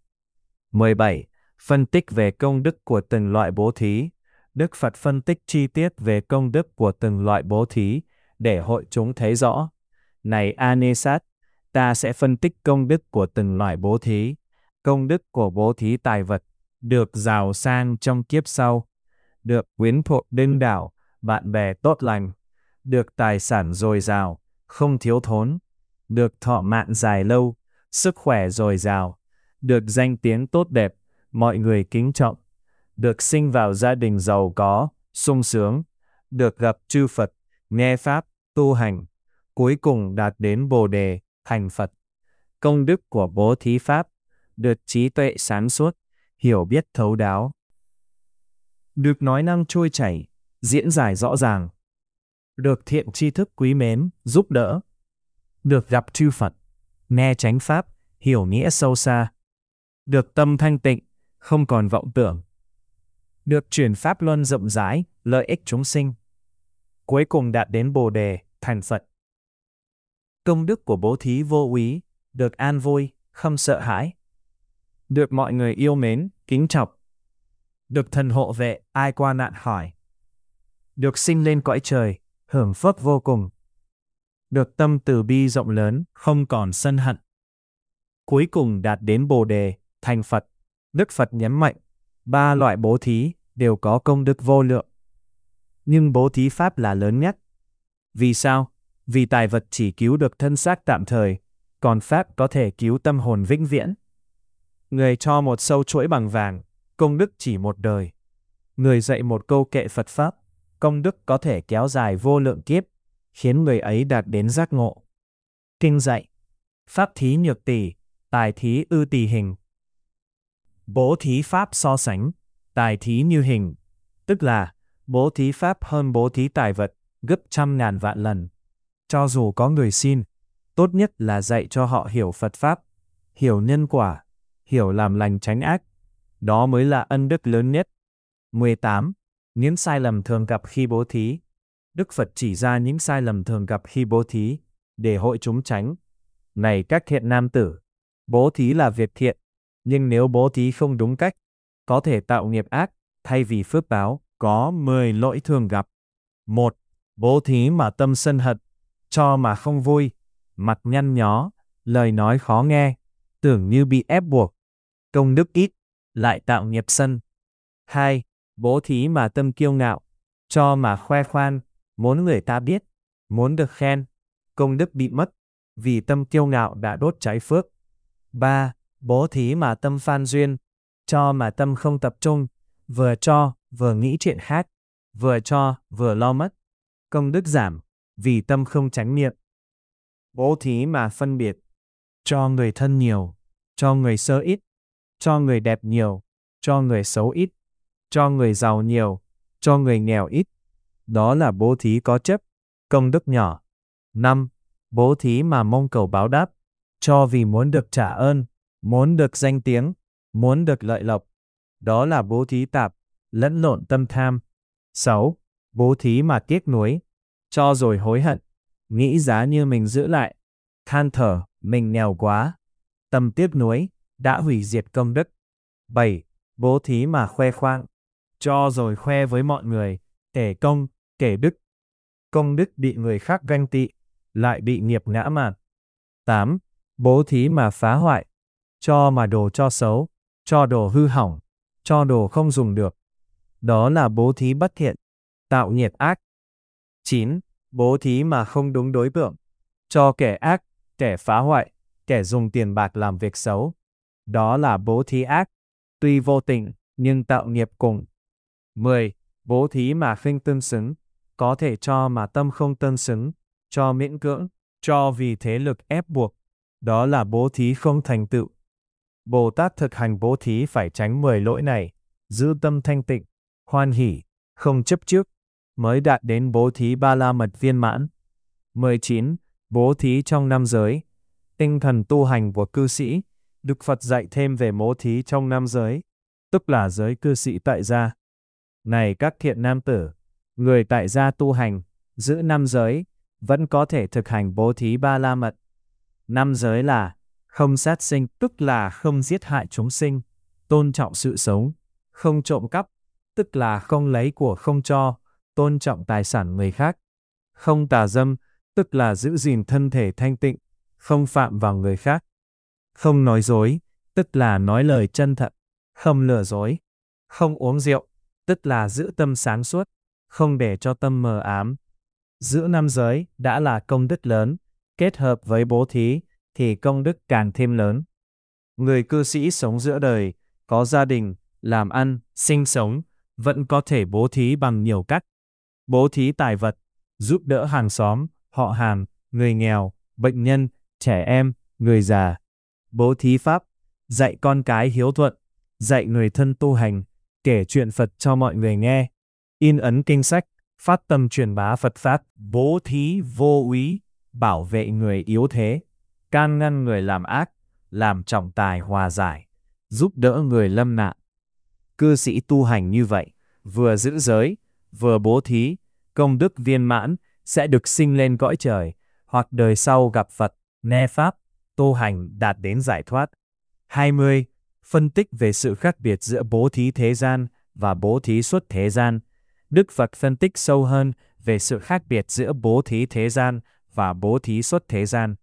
17. Phân tích về công đức của từng loại bố thí. Đức Phật phân tích chi tiết về công đức của từng loại bố thí, để hội chúng thấy rõ. Này Anesat, ta sẽ phân tích công đức của từng loại bố thí. Công đức của bố thí tài vật, được giàu sang trong kiếp sau, được quyến thuộc đông đảo, bạn bè tốt lành, được tài sản dồi dào, không thiếu thốn, được thọ mạng dài lâu, sức khỏe dồi dào, được danh tiếng tốt đẹp, mọi người kính trọng, được sinh vào gia đình giàu có, sung sướng, được gặp chư Phật, nghe Pháp, tu hành, cuối cùng đạt đến Bồ Đề, thành Phật. Công đức của bố thí Pháp, được trí tuệ sáng suốt, hiểu biết thấu đáo, được nói năng trôi chảy, diễn giải rõ ràng, được thiện tri thức quý mến, giúp đỡ, Được gặp chư Phật, nghe chánh pháp, hiểu nghĩa sâu xa. Được tâm thanh tịnh, không còn vọng tưởng. Được truyền pháp luân rộng rãi, lợi ích chúng sinh. Cuối cùng đạt đến Bồ đề, thành Phật. Công đức của bố thí vô úy, được an vui, không sợ hãi. Được mọi người yêu mến, kính trọng. Được thần hộ vệ, ai qua nạn khỏi. Được sinh lên cõi trời, hưởng phước vô cùng. Được tâm từ bi rộng lớn, không còn sân hận. Cuối cùng đạt đến Bồ đề, thành Phật. Đức Phật nhấn mạnh, 3 loại bố thí đều có công đức vô lượng. Nhưng bố thí pháp là lớn nhất. Vì sao? Vì tài vật chỉ cứu được thân xác tạm thời, còn pháp có thể cứu tâm hồn vĩnh viễn. Người cho một sâu chuỗi bằng vàng, công đức chỉ một đời. Người dạy một câu kệ Phật pháp, công đức có thể kéo dài vô lượng kiếp, khiến người ấy đạt đến giác ngộ. Kinh dạy, pháp thí nhược tỷ, tài thí ư tỷ hình. Bố thí pháp so sánh, tài thí như hình, tức là bố thí pháp hơn bố thí tài vật, gấp 100.000 vạn lần. Cho dù có người xin, tốt nhất là dạy cho họ hiểu Phật pháp, hiểu nhân quả, hiểu làm lành tránh ác. Đó mới là ân đức lớn nhất. 18. Những sai lầm thường gặp khi bố thí. Đức Phật chỉ ra những sai lầm thường gặp khi bố thí, để hội chúng tránh. Này các thiện nam tử, bố thí là việc thiện, nhưng nếu bố thí không đúng cách, có thể tạo nghiệp ác, thay vì phước báo, có 10 lỗi thường gặp. 1. Bố thí mà tâm sân hận, cho mà không vui, mặt nhăn nhó, lời nói khó nghe, tưởng như bị ép buộc, công đức ít, lại tạo nghiệp sân. 2. Bố thí mà tâm kiêu ngạo, cho mà khoe khoang, muốn người ta biết, muốn được khen, công đức bị mất, vì tâm kiêu ngạo đã đốt cháy phước. 3. Bố thí mà tâm phan duyên, cho mà tâm không tập trung, vừa cho, vừa nghĩ chuyện khác, vừa cho, vừa lo mất, công đức giảm, vì tâm không chánh niệm. Bố thí mà phân biệt, cho người thân nhiều, cho người sơ ít, cho người đẹp nhiều, cho người xấu ít, cho người giàu nhiều, cho người nghèo ít. Đó là bố thí có chấp, công đức nhỏ. 5. Bố thí mà mong cầu báo đáp, cho vì muốn được trả ơn, muốn được danh tiếng, muốn được lợi lộc. Đó là bố thí tạp, lẫn lộn tâm tham. 6. Bố thí mà tiếc nuối, cho rồi hối hận, nghĩ giá như mình giữ lại, than thở, mình nghèo quá. Tâm tiếc nuối, đã hủy diệt công đức. 7. Bố thí mà khoe khoang, cho rồi khoe với mọi người, kể công, kể đức. Công đức bị người khác ganh tị, lại bị nghiệp ngã mạn. 8. Bố thí mà phá hoại, cho mà đồ cho xấu, cho đồ hư hỏng, cho đồ không dùng được. Đó là bố thí bất thiện, tạo nghiệp ác. 9. Bố thí mà không đúng đối tượng, cho kẻ ác, kẻ phá hoại, kẻ dùng tiền bạc làm việc xấu. Đó là bố thí ác, tuy vô tình, nhưng tạo nghiệp cùng. 10. Bố thí mà khinh tương xứng, có thể cho mà tâm không tương xứng, cho miễn cưỡng, cho vì thế lực ép buộc. Đó là bố thí không thành tựu. Bồ Tát thực hành bố thí phải tránh 10 lỗi này, giữ tâm thanh tịnh, hoan hỷ, không chấp trước, mới đạt đến bố thí ba la mật viên mãn. 19. Bố thí trong 5 giới. Tinh thần tu hành của cư sĩ, Đức Phật dạy thêm về bố thí trong 5 giới, tức là giới cư sĩ tại gia. Này các thiện nam tử, người tại gia tu hành, giữ 5 giới, vẫn có thể thực hành bố thí ba la mật. 5 giới là không sát sinh, tức là không giết hại chúng sinh, tôn trọng sự sống, không trộm cắp, tức là không lấy của không cho, tôn trọng tài sản người khác, không tà dâm, tức là giữ gìn thân thể thanh tịnh, không phạm vào người khác, không nói dối, tức là nói lời chân thật, không lừa dối, không uống rượu, tức là giữ tâm sáng suốt, không để cho tâm mờ ám. Giữ 5 giới đã là công đức lớn, kết hợp với bố thí thì công đức càng thêm lớn. Người cư sĩ sống giữa đời, có gia đình, làm ăn, sinh sống, vẫn có thể bố thí bằng nhiều cách. Bố thí tài vật, giúp đỡ hàng xóm, họ hàng, người nghèo, bệnh nhân, trẻ em, người già. Bố thí pháp, dạy con cái hiếu thuận, dạy người thân tu hành, kể chuyện Phật cho mọi người nghe, in ấn kinh sách, phát tâm truyền bá Phật pháp. Bố thí vô úy, bảo vệ người yếu thế, can ngăn người làm ác, làm trọng tài hòa giải, giúp đỡ người lâm nạn. Cư sĩ tu hành như vậy, vừa giữ giới, vừa bố thí, công đức viên mãn, sẽ được sinh lên cõi trời, hoặc đời sau gặp Phật, nghe Pháp, tu hành đạt đến giải thoát. 20. Phân tích về sự khác biệt giữa bố thí thế gian và bố thí xuất thế gian. Đức Phật phân tích sâu hơn về sự khác biệt giữa bố thí thế gian và bố thí xuất thế gian.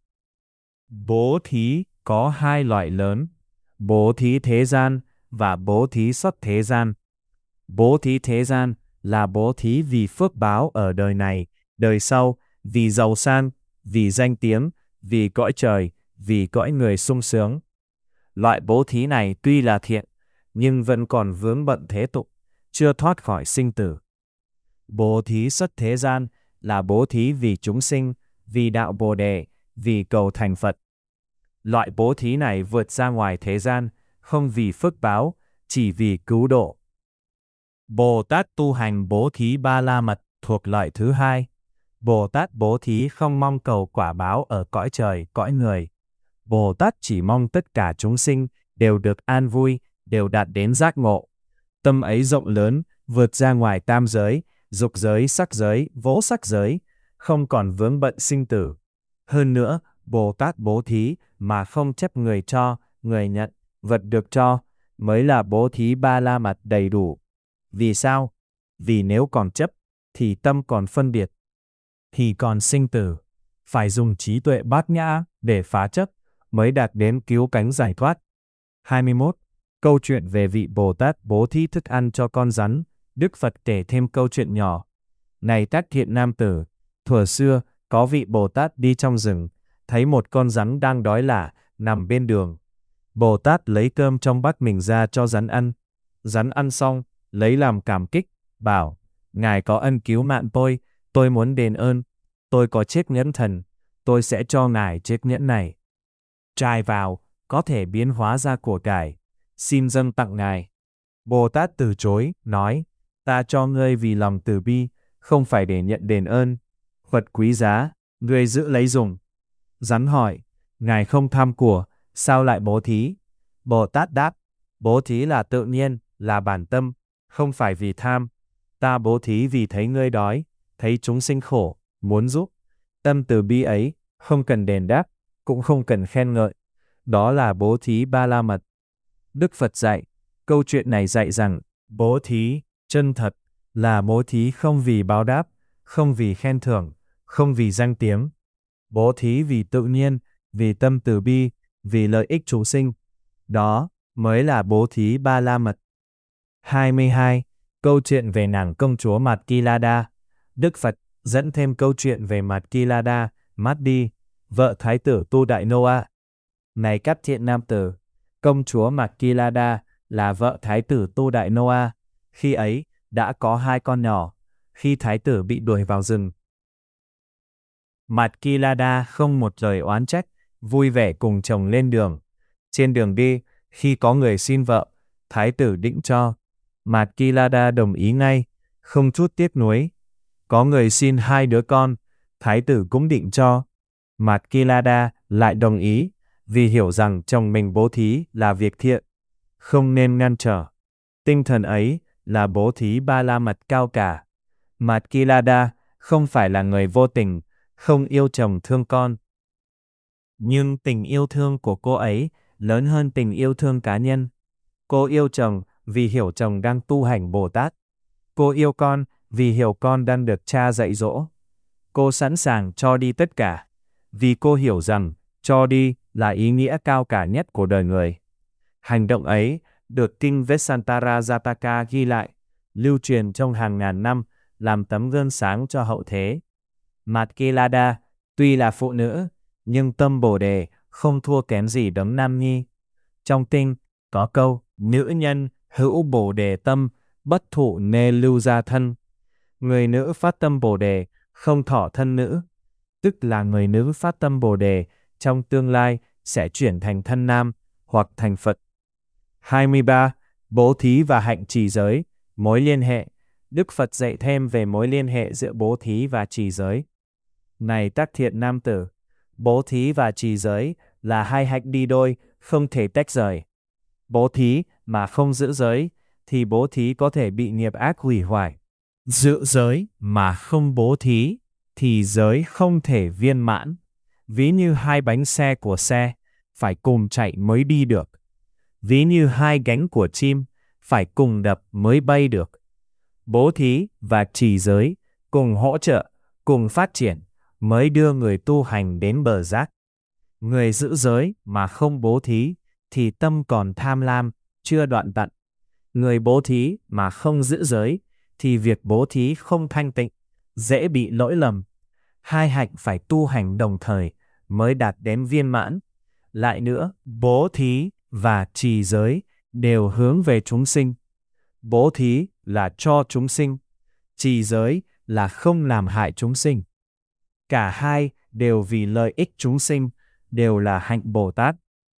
Bố thí có hai loại lớn, bố thí thế gian và bố thí xuất thế gian. Bố thí thế gian là bố thí vì phước báo ở đời này, đời sau, vì giàu sang, vì danh tiếng, vì cõi trời, vì cõi người sung sướng. Loại bố thí này tuy là thiện, nhưng vẫn còn vướng bận thế tục, chưa thoát khỏi sinh tử. Bố thí xuất thế gian là bố thí vì chúng sinh, vì đạo Bồ Đề, vì cầu thành Phật. Loại bố thí này vượt ra ngoài thế gian, không vì phước báo, chỉ vì cứu độ. Bồ Tát tu hành bố thí ba la mật thuộc loại thứ hai. Bồ Tát bố thí không mong cầu quả báo ở cõi trời, cõi người. Bồ Tát chỉ mong tất cả chúng sinh đều được an vui, đều đạt đến giác ngộ. Tâm ấy rộng lớn, vượt ra ngoài tam giới, dục giới, sắc giới, vô sắc giới, không còn vướng bận sinh tử. Hơn nữa, Bồ Tát bố thí mà không chấp người cho, người nhận, vật được cho, mới là bố thí ba la mật đầy đủ. Vì sao? Vì nếu còn chấp, thì tâm còn phân biệt, thì còn sinh tử. Phải dùng trí tuệ bát nhã để phá chấp, mới đạt đến cứu cánh giải thoát. 21. Câu chuyện về vị Bồ Tát bố thí thức ăn cho con rắn. Đức Phật kể thêm câu chuyện nhỏ. Này Tác Thiện nam tử, thuở xưa, có vị Bồ Tát đi trong rừng, thấy một con rắn đang đói lả, nằm bên đường. Bồ Tát lấy cơm trong bát mình ra cho rắn ăn. Rắn ăn xong, lấy làm cảm kích, bảo, Ngài có ân cứu mạng tôi muốn đền ơn. Tôi có chiếc nhẫn thần, tôi sẽ cho Ngài chiếc nhẫn này. Trai vào, có thể biến hóa ra của cải, xin dâng tặng Ngài. Bồ Tát từ chối, nói, ta cho ngươi vì lòng từ bi, không phải để nhận đền ơn. Vật quý giá, ngươi giữ lấy dùng. Rắn hỏi, Ngài không tham của, sao lại bố thí? Bồ Tát đáp, bố thí là tự nhiên, là bản tâm, không phải vì tham. Ta bố thí vì thấy ngươi đói, thấy chúng sinh khổ, muốn giúp. Tâm từ bi ấy, không cần đền đáp, cũng không cần khen ngợi. Đó là bố thí ba la mật. Đức Phật dạy, câu chuyện này dạy rằng, bố thí, chân thật, là bố thí không vì báo đáp, không vì khen thưởng, không vì danh tiếng. Bố thí vì tự nhiên, vì tâm từ bi, vì lợi ích chúng sinh. Đó mới là bố thí ba la mật. 22. Câu chuyện về nàng công chúa Mạt Kilada. Đức Phật dẫn thêm câu chuyện về Mạt Kilada, Mát-đi, vợ thái tử Tu Đại Noa. Này các thiện nam tử, công chúa Mạt Kilada là vợ thái tử Tu Đại Noa. Khi ấy, đã có 2 con nhỏ, khi thái tử bị đuổi vào rừng. Mạt Kilada không một lời oán trách, vui vẻ cùng chồng lên đường. Trên đường đi, khi có người xin vợ, thái tử định cho. Mạt Kilada đồng ý ngay, không chút tiếc nuối. Có người xin 2 đứa con, thái tử cũng định cho. Mạt Kilada lại đồng ý, vì hiểu rằng chồng mình bố thí là việc thiện, không nên ngăn trở. Tinh thần ấy là bố thí ba la mật cao cả. Mạt Kilada không phải là người vô tình, không yêu chồng thương con. Nhưng tình yêu thương của cô ấy lớn hơn tình yêu thương cá nhân. Cô yêu chồng vì hiểu chồng đang tu hành Bồ Tát. Cô yêu con vì hiểu con đang được cha dạy dỗ. Cô sẵn sàng cho đi tất cả, vì cô hiểu rằng cho đi là ý nghĩa cao cả nhất của đời người. Hành động ấy được kinh Vesantara Jataka ghi lại, lưu truyền trong hàng ngàn năm, làm tấm gương sáng cho hậu thế. Mạt Kilada tuy là phụ nữ, nhưng tâm Bồ Đề không thua kém gì đấng nam nhi. Trong kinh có câu, nữ nhân hữu Bồ Đề tâm, bất thụ nê lưu gia thân. Người nữ phát tâm Bồ Đề không thọ thân nữ, tức là người nữ phát tâm Bồ Đề trong tương lai sẽ chuyển thành thân nam hoặc thành Phật. 23. Bố thí và hạnh trì giới, mối liên hệ. Đức Phật dạy thêm về mối liên hệ giữa bố thí và trì giới. Này các thiện nam tử, bố thí và trì giới là hai hạnh đi đôi, không thể tách rời. Bố thí mà không giữ giới, thì bố thí có thể bị nghiệp ác hủy hoại. Giữ giới mà không bố thí, thì giới không thể viên mãn. Ví như hai bánh xe của xe, phải cùng chạy mới đi được. Ví như hai cánh của chim, phải cùng đập mới bay được. Bố thí và trì giới cùng hỗ trợ, cùng phát triển, mới đưa người tu hành đến bờ giác. Người giữ giới mà không bố thí, thì tâm còn tham lam, chưa đoạn tận. Người bố thí mà không giữ giới, thì việc bố thí không thanh tịnh, dễ bị lỗi lầm. Hai hạnh phải tu hành đồng thời, mới đạt đến viên mãn. Lại nữa, bố thí và trì giới đều hướng về chúng sinh. Bố thí là cho chúng sinh, trì giới là không làm hại chúng sinh. Cả hai đều vì lợi ích chúng sinh, đều là hạnh Bồ Tát.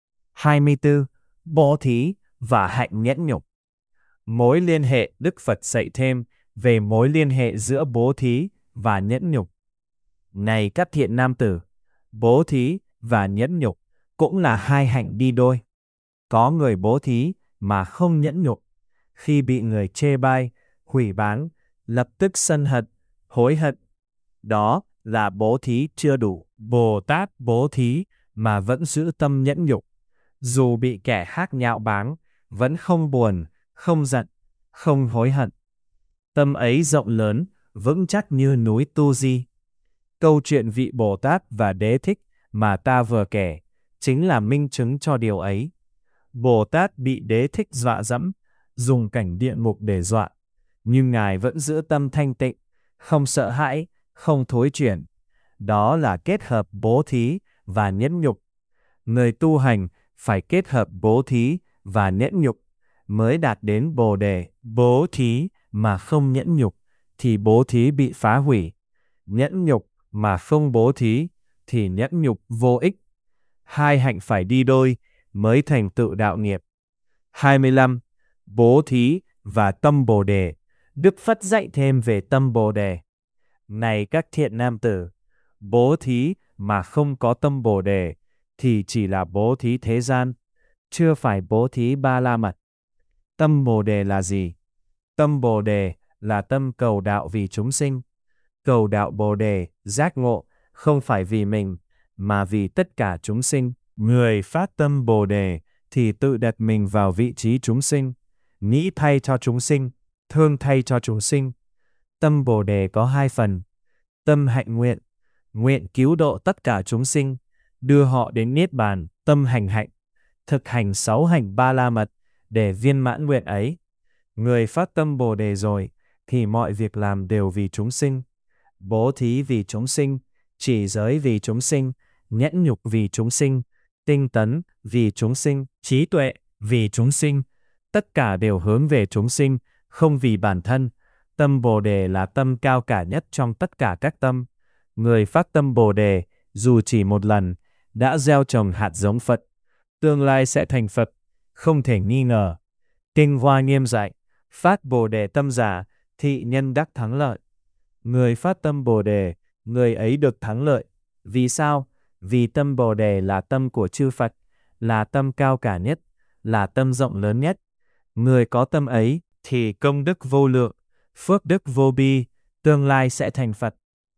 24. Bố thí và hạnh nhẫn nhục. Mối liên hệ Đức Phật dạy thêm về mối liên hệ giữa bố thí và nhẫn nhục. Này các thiện nam tử, bố thí và nhẫn nhục cũng là hai hạnh đi đôi. Có người bố thí mà không nhẫn nhục, khi bị người chê bai, hủy báng, lập tức sân hận, hối hận. Đó là bố thí chưa đủ. Bồ Tát bố thí mà vẫn giữ tâm nhẫn nhục, dù bị kẻ khác nhạo báng, vẫn không buồn, không giận, không hối hận. Tâm ấy rộng lớn, vững chắc như núi Tu Di. Câu chuyện vị Bồ Tát và Đế Thích mà ta vừa kể, chính là minh chứng cho điều ấy. Bồ Tát bị Đế Thích dọa dẫm, dùng cảnh địa ngục để dọa, nhưng Ngài vẫn giữ tâm thanh tịnh, không sợ hãi, không thối chuyển. Đó là kết hợp bố thí và nhẫn nhục. Người tu hành phải kết hợp bố thí và nhẫn nhục mới đạt đến Bồ đề. Bố thí mà không nhẫn nhục thì bố thí bị phá hủy. Nhẫn nhục mà không bố thí thì nhẫn nhục vô ích. Hai hạnh phải đi đôi mới thành tựu đạo nghiệp. 25. Bố thí và tâm Bồ đề. Đức Phật dạy thêm về tâm Bồ đề. Này các thiện nam tử, bố thí mà không có tâm Bồ đề thì chỉ là bố thí thế gian, chưa phải bố thí ba la mật. Tâm Bồ đề là gì? Tâm Bồ đề là tâm cầu đạo vì chúng sinh. Cầu đạo Bồ đề, giác ngộ, không phải vì mình, mà vì tất cả chúng sinh. Người phát tâm Bồ đề thì tự đặt mình vào vị trí chúng sinh, nghĩ thay cho chúng sinh, thương thay cho chúng sinh. Tâm Bồ đề có hai phần. Tâm hạnh nguyện, nguyện cứu độ tất cả chúng sinh, đưa họ đến Niết Bàn. Tâm hành hạnh, thực hành 6 hành ba la mật để viên mãn nguyện ấy. Người phát tâm Bồ đề rồi, thì mọi việc làm đều vì chúng sinh. Bố thí vì chúng sinh, trì giới vì chúng sinh, nhẫn nhục vì chúng sinh, tinh tấn vì chúng sinh, trí tuệ vì chúng sinh. Tất cả đều hướng về chúng sinh, không vì bản thân. Tâm Bồ đề là tâm cao cả nhất trong tất cả các tâm. Người phát tâm Bồ đề, dù chỉ một lần, đã gieo trồng hạt giống Phật, tương lai sẽ thành Phật, không thể nghi ngờ. Kinh Hoa Nghiêm dạy, phát Bồ đề tâm giả, thị nhân đắc thắng lợi. Người phát tâm Bồ đề, người ấy được thắng lợi. Vì sao? Vì tâm Bồ đề là tâm của chư Phật, là tâm cao cả nhất, là tâm rộng lớn nhất. Người có tâm ấy thì công đức vô lượng, phước đức vô bi, tương lai sẽ thành Phật.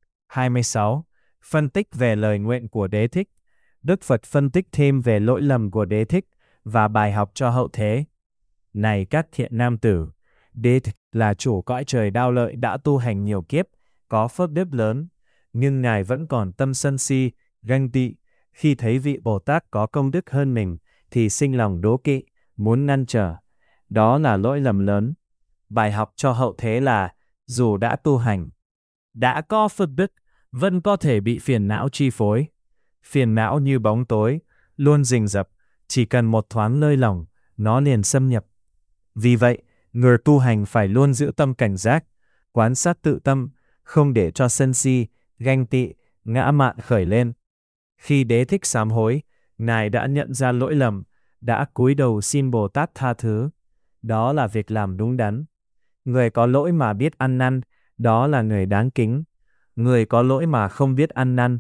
26. Phân tích về lời nguyện của Đế Thích. Đức Phật phân tích thêm về lỗi lầm của Đế Thích và bài học cho hậu thế. Này các thiện nam tử, Đế Thích là chủ cõi trời Đao Lợi đã tu hành nhiều kiếp, có phước đức lớn, nhưng Ngài vẫn còn tâm sân si, ganh tị. Khi thấy vị Bồ Tát có công đức hơn mình, thì sinh lòng đố kỵ, muốn ngăn trở. Đó là lỗi lầm lớn. Bài học cho hậu thế là, dù đã tu hành, đã có phước đức, vẫn có thể bị phiền não chi phối. Phiền não như bóng tối, luôn rình rập, chỉ cần một thoáng lơi lỏng, nó liền xâm nhập. Vì vậy, người tu hành phải luôn giữ tâm cảnh giác, quan sát tự tâm, không để cho sân si, ganh tị, ngã mạn khởi lên. Khi Đế Thích sám hối, Ngài đã nhận ra lỗi lầm, đã cúi đầu xin Bồ Tát tha thứ. Đó là việc làm đúng đắn. Người có lỗi mà biết ăn năn, đó là người đáng kính. người có lỗi mà không biết ăn năn.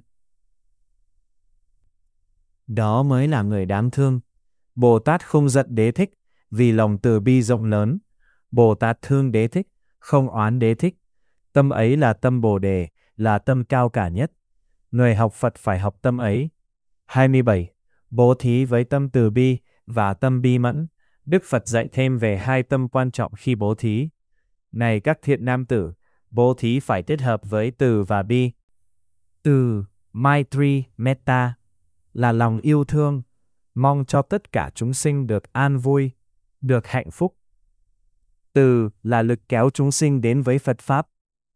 Đó mới là người đáng thương. Bồ Tát không giận Đế Thích, vì lòng từ bi rộng lớn. Bồ Tát thương Đế Thích, không oán Đế Thích. Tâm ấy là tâm Bồ Đề, là tâm cao cả nhất. Người học Phật phải học tâm ấy. 27. Bố thí với tâm từ bi và tâm bi mẫn. Đức Phật dạy thêm về hai tâm quan trọng khi bố thí. Này các thiện nam tử, bố thí phải kết hợp với từ và bi. Từ, Maitri, Metta, là lòng yêu thương, mong cho tất cả chúng sinh được an vui, được hạnh phúc. Từ là lực kéo chúng sinh đến với Phật Pháp.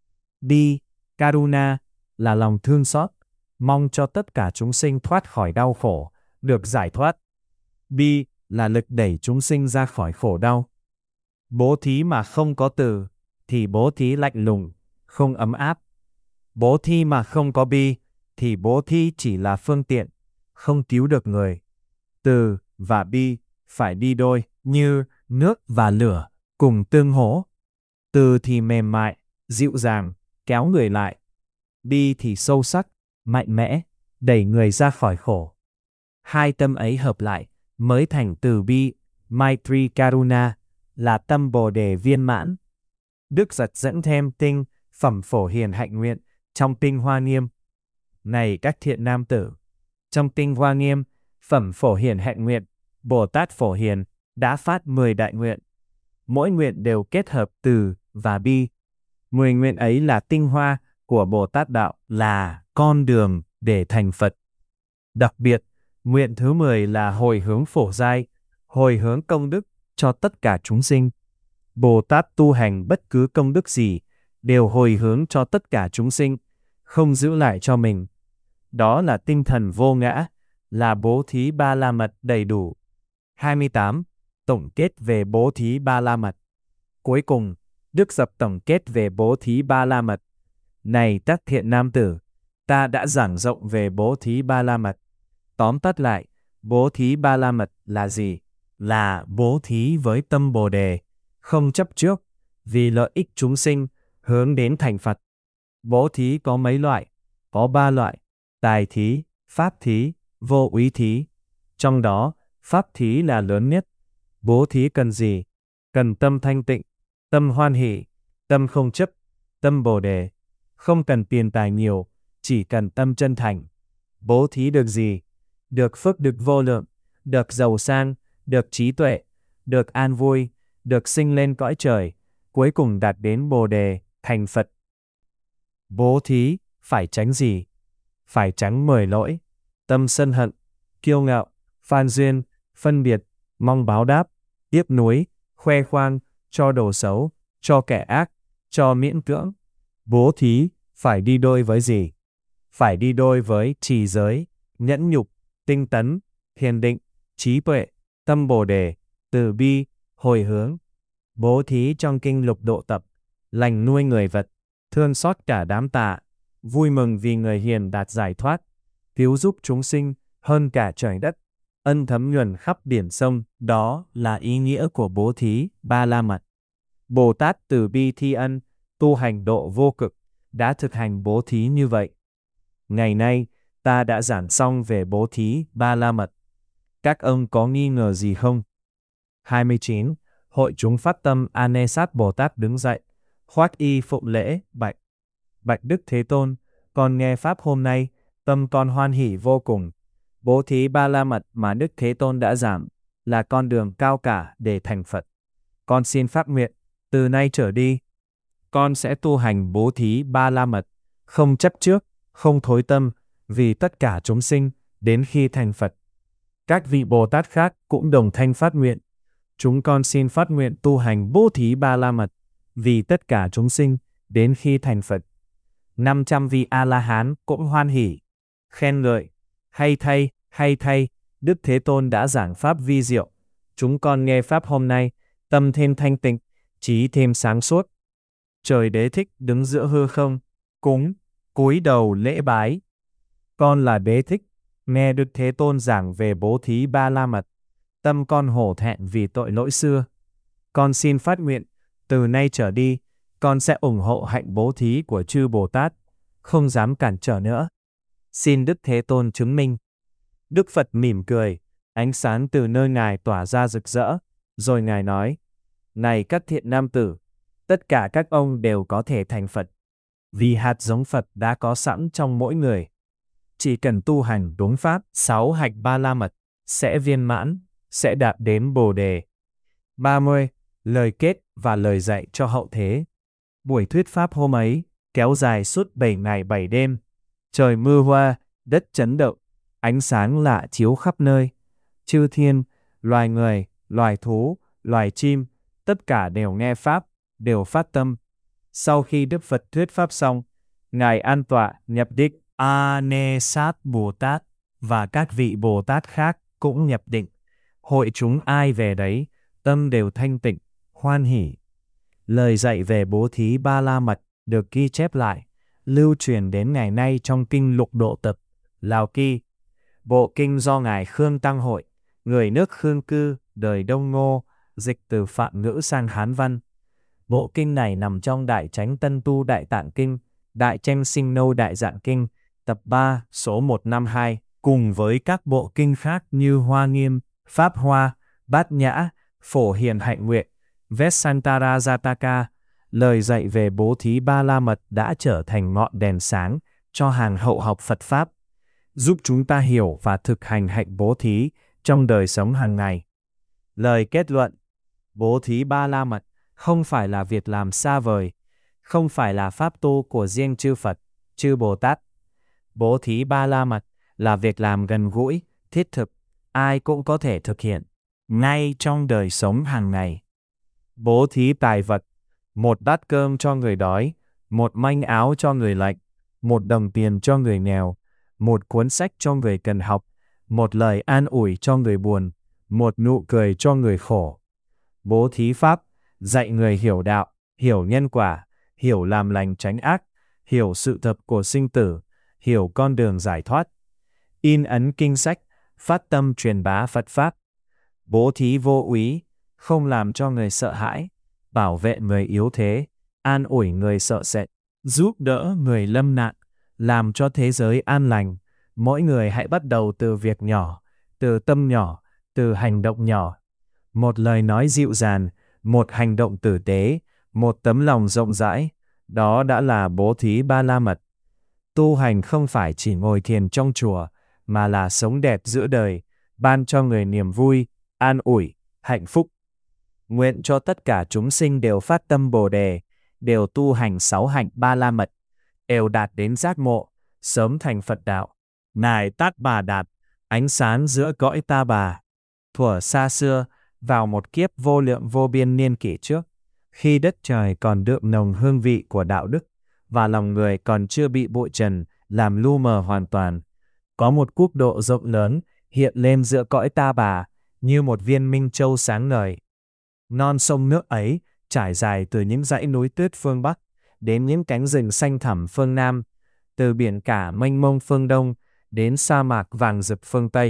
Bi, Karuna, là lòng thương xót, mong cho tất cả chúng sinh thoát khỏi đau khổ, được giải thoát. Bi là lực đẩy chúng sinh ra khỏi khổ đau. Bố thí mà không có từ, thì bố thí lạnh lùng, không ấm áp. Bố thí mà không có bi, thì bố thí chỉ là phương tiện, không cứu được người. Từ và bi phải đi đôi, như nước và lửa, cùng tương hỗ. Từ thì mềm mại, dịu dàng, kéo người lại. Bi thì sâu sắc, mạnh mẽ, đẩy người ra khỏi khổ. Hai tâm ấy hợp lại, mới thành từ bi, Maitri Karuna, là tâm Bồ Đề viên mãn. Đức Phật dẫn thêm tinh, phẩm Phổ Hiền hạnh nguyện, trong tinh Hoa Nghiêm. Này các thiện nam tử, trong tinh Hoa Nghiêm, phẩm Phổ Hiền hạnh nguyện, Bồ Tát Phổ Hiền đã phát 10 đại nguyện. Mỗi nguyện đều kết hợp từ và bi. 10 nguyện ấy là tinh hoa của Bồ Tát Đạo, là con đường để thành Phật. Đặc biệt, nguyện thứ 10 là hồi hướng phổ giai, hồi hướng công đức cho tất cả chúng sinh. Bồ Tát tu hành bất cứ công đức gì, đều hồi hướng cho tất cả chúng sinh, không giữ lại cho mình. Đó là tinh thần vô ngã, là bố thí ba la mật đầy đủ. 28. Tổng kết về bố thí ba la mật. Cuối cùng, Đức Phật tổng kết về bố thí ba la mật. Này các thiện nam tử, ta đã giảng rộng về bố thí ba la mật. Tóm tắt lại, bố thí ba la mật là gì? Là bố thí với tâm Bồ Đề, không chấp trước, vì lợi ích chúng sinh, hướng đến thành Phật. Bố thí có mấy loại? Có 3 loại: tài thí, pháp thí, vô úy thí. Trong đó, pháp thí là lớn nhất. Bố thí cần gì? Cần tâm thanh tịnh, tâm hoan hỷ, tâm không chấp, tâm Bồ Đề. Không cần tiền tài nhiều, chỉ cần tâm chân thành. Bố thí được gì? Được phước đức vô lượng, được giàu sang, được trí tuệ, được an vui, được sinh lên cõi trời, cuối cùng đạt đến Bồ Đề, thành Phật. Bố thí phải tránh gì? Phải tránh 10 lỗi: tâm sân hận, kiêu ngạo, phan duyên, phân biệt, mong báo đáp, tiếc nuối, khoe khoang, cho đồ xấu, cho kẻ ác, cho miễn cưỡng. Bố thí phải đi đôi với gì? Phải đi đôi với trì giới, nhẫn nhục, tinh tấn, thiền định, trí tuệ, tâm Bồ Đề, từ bi, hồi hướng. Bố thí trong kinh Lục Độ Tập: lành nuôi người vật, thương xót cả đám tạ, vui mừng vì người hiền đạt giải thoát, cứu giúp chúng sinh hơn cả trời đất, ân thấm nhuần khắp biển sông. Đó là ý nghĩa của bố thí ba la mật. Bồ Tát từ bi thi ân, tu hành độ vô cực, đã thực hành bố thí như vậy. Ngày nay, ta đã giảng xong về bố thí ba la mật. Các ông có nghi ngờ gì không? 29. Hội chúng phát tâm Anesat Bồ Tát đứng dậy, khoác y phụng lễ, bạch: Bạch Đức Thế Tôn, con nghe Pháp hôm nay, tâm con hoan hỷ vô cùng. Bố thí ba la mật mà Đức Thế Tôn đã giảng là con đường cao cả để thành Phật. Con xin phát nguyện, từ nay trở đi, con sẽ tu hành bố thí ba la mật, không chấp trước, không thối tâm, vì tất cả chúng sinh, đến khi thành Phật. Các vị Bồ Tát khác cũng đồng thanh phát nguyện: chúng con xin phát nguyện tu hành bố thí ba la mật, vì tất cả chúng sinh, đến khi thành Phật. 500 vị A-la-hán cũng hoan hỉ, khen ngợi: hay thay, Đức Thế Tôn đã giảng Pháp vi diệu. Chúng con nghe Pháp hôm nay, tâm thêm thanh tịnh, trí thêm sáng suốt. Trời Đế Thích đứng giữa hư không, cúi đầu lễ bái: Con là Đế Thích, nghe Đức Thế Tôn giảng về bố thí ba la mật. Tâm con hổ thẹn vì tội lỗi xưa. Con xin phát nguyện, từ nay trở đi, con sẽ ủng hộ hạnh bố thí của chư Bồ Tát, không dám cản trở nữa. Xin Đức Thế Tôn chứng minh. Đức Phật mỉm cười, ánh sáng từ nơi Ngài tỏa ra rực rỡ, rồi Ngài nói, này các thiện nam tử, tất cả các ông đều có thể thành Phật, vì hạt giống Phật đã có sẵn trong mỗi người. Chỉ cần tu hành đúng pháp 6 hạnh ba la mật, sẽ viên mãn, sẽ đạt đến Bồ Đề. 30. Lời kết và lời dạy cho hậu thế. Buổi thuyết pháp hôm ấy kéo dài suốt 7 ngày 7 đêm. Trời mưa hoa, đất chấn động, ánh sáng lạ chiếu khắp nơi. Chư thiên, loài người, loài thú, loài chim, tất cả đều nghe pháp, đều phát tâm. Sau khi Đức Phật thuyết pháp xong, Ngài an tọa nhập định. A-ne-sát Bồ Tát và các vị Bồ Tát khác cũng nhập định. Hội chúng ai về đấy, tâm đều thanh tịnh, hoan hỷ. Lời dạy về bố thí ba la mật được ghi chép lại, lưu truyền đến ngày nay trong kinh Lục Độ Tập, Lào Kỳ. Bộ kinh do Ngài Khương Tăng Hội, người nước Khương Cư, đời Đông Ngô, dịch từ Phạn ngữ sang Hán văn. Bộ kinh này nằm trong Đại Chánh Tân Tu Đại Tạng Kinh, Đại Tranh Sinh Nâu Đại Dạng Kinh, tập 3, số 152, cùng với các bộ kinh khác như Hoa Nghiêm, Pháp Hoa, Bát Nhã, Phổ Hiền Hạnh Nguyện, Vesantara Jataka. Lời dạy về bố thí ba la mật đã trở thành ngọn đèn sáng cho hàng hậu học Phật Pháp, giúp chúng ta hiểu và thực hành hạnh bố thí trong đời sống hàng ngày. Lời kết luận: bố thí ba la mật không phải là việc làm xa vời, không phải là pháp tu của riêng chư Phật, chư Bồ Tát. Bố thí ba la mật là việc làm gần gũi, thiết thực, ai cũng có thể thực hiện, ngay trong đời sống hàng ngày. Bố thí tài vật: một bát cơm cho người đói, một manh áo cho người lạnh, một đồng tiền cho người nghèo, một cuốn sách cho người cần học, một lời an ủi cho người buồn, một nụ cười cho người khổ. Bố thí pháp: dạy người hiểu đạo, hiểu nhân quả, hiểu làm lành tránh ác, hiểu sự thật của sinh tử, hiểu con đường giải thoát. In ấn kinh sách, phát tâm truyền bá Phật Pháp. Bố thí vô úy: không làm cho người sợ hãi, bảo vệ người yếu thế, an ủi người sợ sệt, giúp đỡ người lâm nạn, làm cho thế giới an lành. Mỗi người hãy bắt đầu từ việc nhỏ, từ tâm nhỏ, từ hành động nhỏ. Một lời nói dịu dàng, một hành động tử tế, một tấm lòng rộng rãi, đó đã là bố thí ba la mật. Tu hành không phải chỉ ngồi thiền trong chùa, mà là sống đẹp giữa đời, ban cho người niềm vui, an ủi, hạnh phúc. Nguyện cho tất cả chúng sinh đều phát tâm Bồ Đề, đều tu hành 6 hạnh ba la mật, đều đạt đến giác ngộ, sớm thành Phật đạo. Ngài Tát Bà Đạt, ánh sáng giữa cõi ta bà. Thuở xa xưa, vào một kiếp vô lượng vô biên niên kỷ trước, khi đất trời còn đượm nồng hương vị của đạo đức, và lòng người còn chưa bị bụi trần làm lu mờ hoàn toàn, có một quốc độ rộng lớn hiện lên giữa cõi ta bà, như một viên minh châu sáng ngời. Non sông nước ấy trải dài từ những dãy núi tuyết phương Bắc đến những cánh rừng xanh thẳm phương Nam, từ biển cả mênh mông phương Đông đến sa mạc vàng rực phương Tây.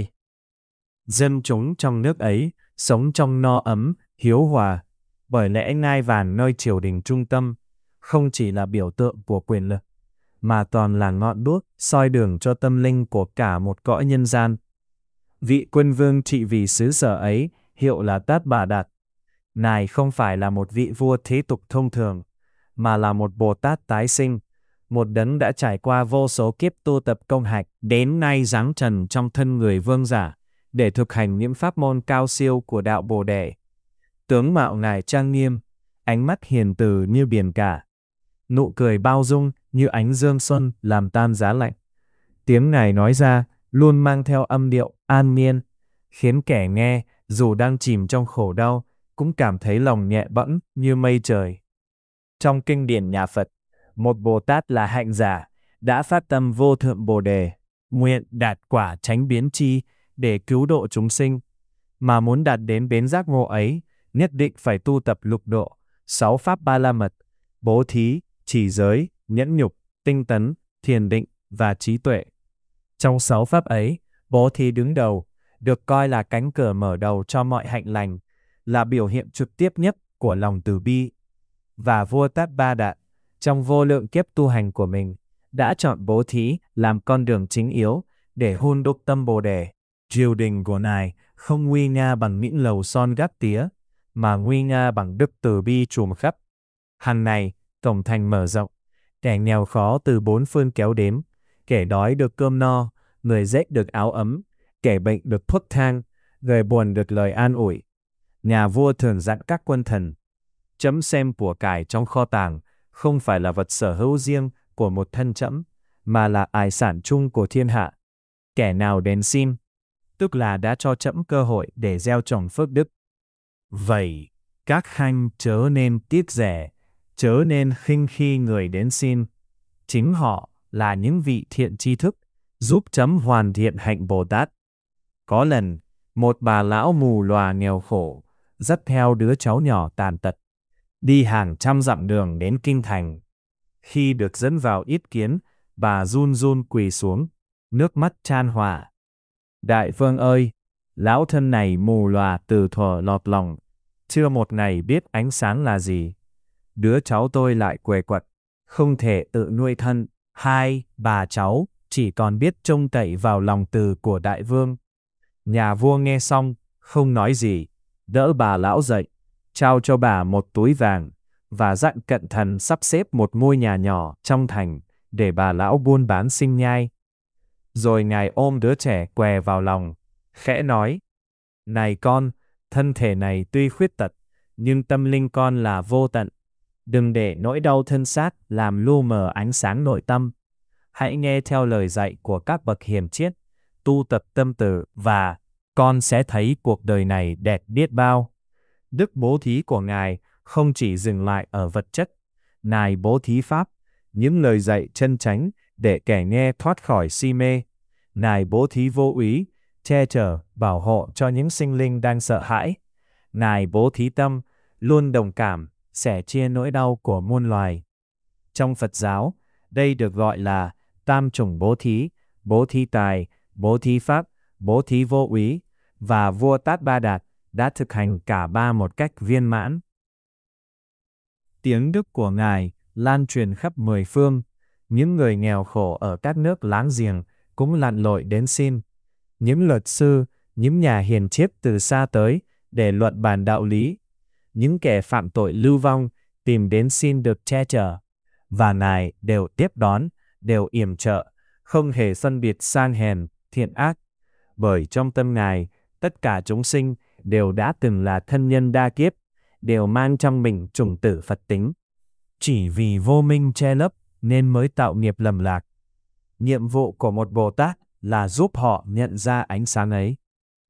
Dân chúng trong nước ấy sống trong no ấm, hiếu hòa, bởi lẽ ngai vàng nơi triều đình trung tâm không chỉ là biểu tượng của quyền lực, mà toàn là ngọn đuốc soi đường cho tâm linh của cả một cõi nhân gian. Vị quân vương trị vì xứ sở ấy hiệu là Tát Bà Đạt. Ngài không phải là một vị vua thế tục thông thường, mà là một Bồ Tát tái sinh, một đấng đã trải qua vô số kiếp tu tập công hạnh, đến nay giáng trần trong thân người vương giả, để thực hành những pháp môn cao siêu của đạo Bồ Đề. Tướng mạo Ngài trang nghiêm, ánh mắt hiền từ như biển cả, nụ cười bao dung như ánh dương xuân làm tan giá lạnh. Tiếng Ngài nói ra luôn mang theo âm điệu an nhiên, khiến kẻ nghe dù đang chìm trong khổ đau cũng cảm thấy lòng nhẹ bẫng như mây trời. Trong kinh điển nhà Phật, một Bồ Tát là hạnh giả đã phát tâm vô thượng Bồ Đề, nguyện đạt quả chánh biến chi để cứu độ chúng sinh. Mà muốn đạt đến bến giác ngộ ấy, nhất định phải tu tập lục độ, 6 pháp ba la mật, bố thí, trì giới, nhẫn nhục, tinh tấn, thiền định và trí tuệ. Trong 6 pháp ấy, bố thí đứng đầu, được coi là cánh cửa mở đầu cho mọi hạnh lành, là biểu hiện trực tiếp nhất của lòng từ bi. Và vua Tát Bà Đạt, trong vô lượng kiếp tu hành của mình, đã chọn bố thí làm con đường chính yếu để hun đúc tâm Bồ Đề. Triều đình của Ngài không nguy nga bằng những lầu son gác tía, mà nguy nga bằng đức từ bi trùm khắp. Hàng ngày, cổng thành mở rộng, kẻ nghèo khó từ bốn phương kéo đến, kẻ đói được cơm no, người rét được áo ấm, kẻ bệnh được thuốc thang, người buồn được lời an ủi. Nhà vua thường dặn các quân thần, chấm xem của cải trong kho tàng không phải là vật sở hữu riêng của một thân chấm, mà là tài sản chung của thiên hạ. Kẻ nào đến xin, tức là đã cho trẫm cơ hội để gieo trồng phước đức. Vậy, các khanh chớ nên tiếc rẻ, chớ nên khinh khi người đến xin. Chính họ là những vị thiện tri thức, giúp chấm hoàn thiện hạnh Bồ Tát. Có lần, một bà lão mù lòa nghèo khổ, dắt theo đứa cháu nhỏ tàn tật, đi hàng trăm dặm đường đến kinh thành. Khi được dẫn vào yết kiến, bà run run quỳ xuống, nước mắt chan hòa. Đại vương ơi, lão thân này mù lòa từ thuở lọt lòng, chưa một ngày biết ánh sáng là gì. Đứa cháu tôi lại què quặt, không thể tự nuôi thân. Hai, bà cháu chỉ còn biết trông cậy vào lòng từ của đại vương. Nhà vua nghe xong, không nói gì, đỡ bà lão dậy, trao cho bà một túi vàng, và dặn cận thần sắp xếp một ngôi nhà nhỏ trong thành, để bà lão buôn bán sinh nhai. Rồi Ngài ôm đứa trẻ què vào lòng, khẽ nói, này con, thân thể này tuy khuyết tật, nhưng tâm linh con là vô tận. Đừng để nỗi đau thân xác làm lu mờ ánh sáng nội tâm. Hãy nghe theo lời dạy của các bậc hiền triết, tu tập tâm từ, và con sẽ thấy cuộc đời này đẹp biết bao. Đức bố thí của Ngài không chỉ dừng lại ở vật chất. Ngài bố thí pháp, những lời dạy chân chánh để kẻ nghe thoát khỏi si mê. Ngài bố thí vô úy, che chở, bảo hộ cho những sinh linh đang sợ hãi. Ngài bố thí tâm, luôn đồng cảm, sẻ chia nỗi đau của muôn loài. Trong Phật giáo, đây được gọi là tam chủng bố thí tài, bố thí pháp, bố thí vô úy, và vua Tát Ba Đạt đã thực hành cả ba một cách viên mãn. Tiếng đức của Ngài lan truyền khắp mười phương, những người nghèo khổ ở các nước láng giềng cũng lặn lội đến xin. Những luật sư, những nhà hiền triết từ xa tới để luận bàn đạo lý. Những kẻ phạm tội lưu vong tìm đến xin được che chở, và Ngài đều tiếp đón, đều yểm trợ, không hề phân biệt sang hèn, thiện ác. Bởi trong tâm Ngài, tất cả chúng sinh đều đã từng là thân nhân đa kiếp, đều mang trong mình chủng tử Phật tính. Chỉ vì vô minh che lấp nên mới tạo nghiệp lầm lạc. Nhiệm vụ của một Bồ Tát là giúp họ nhận ra ánh sáng ấy.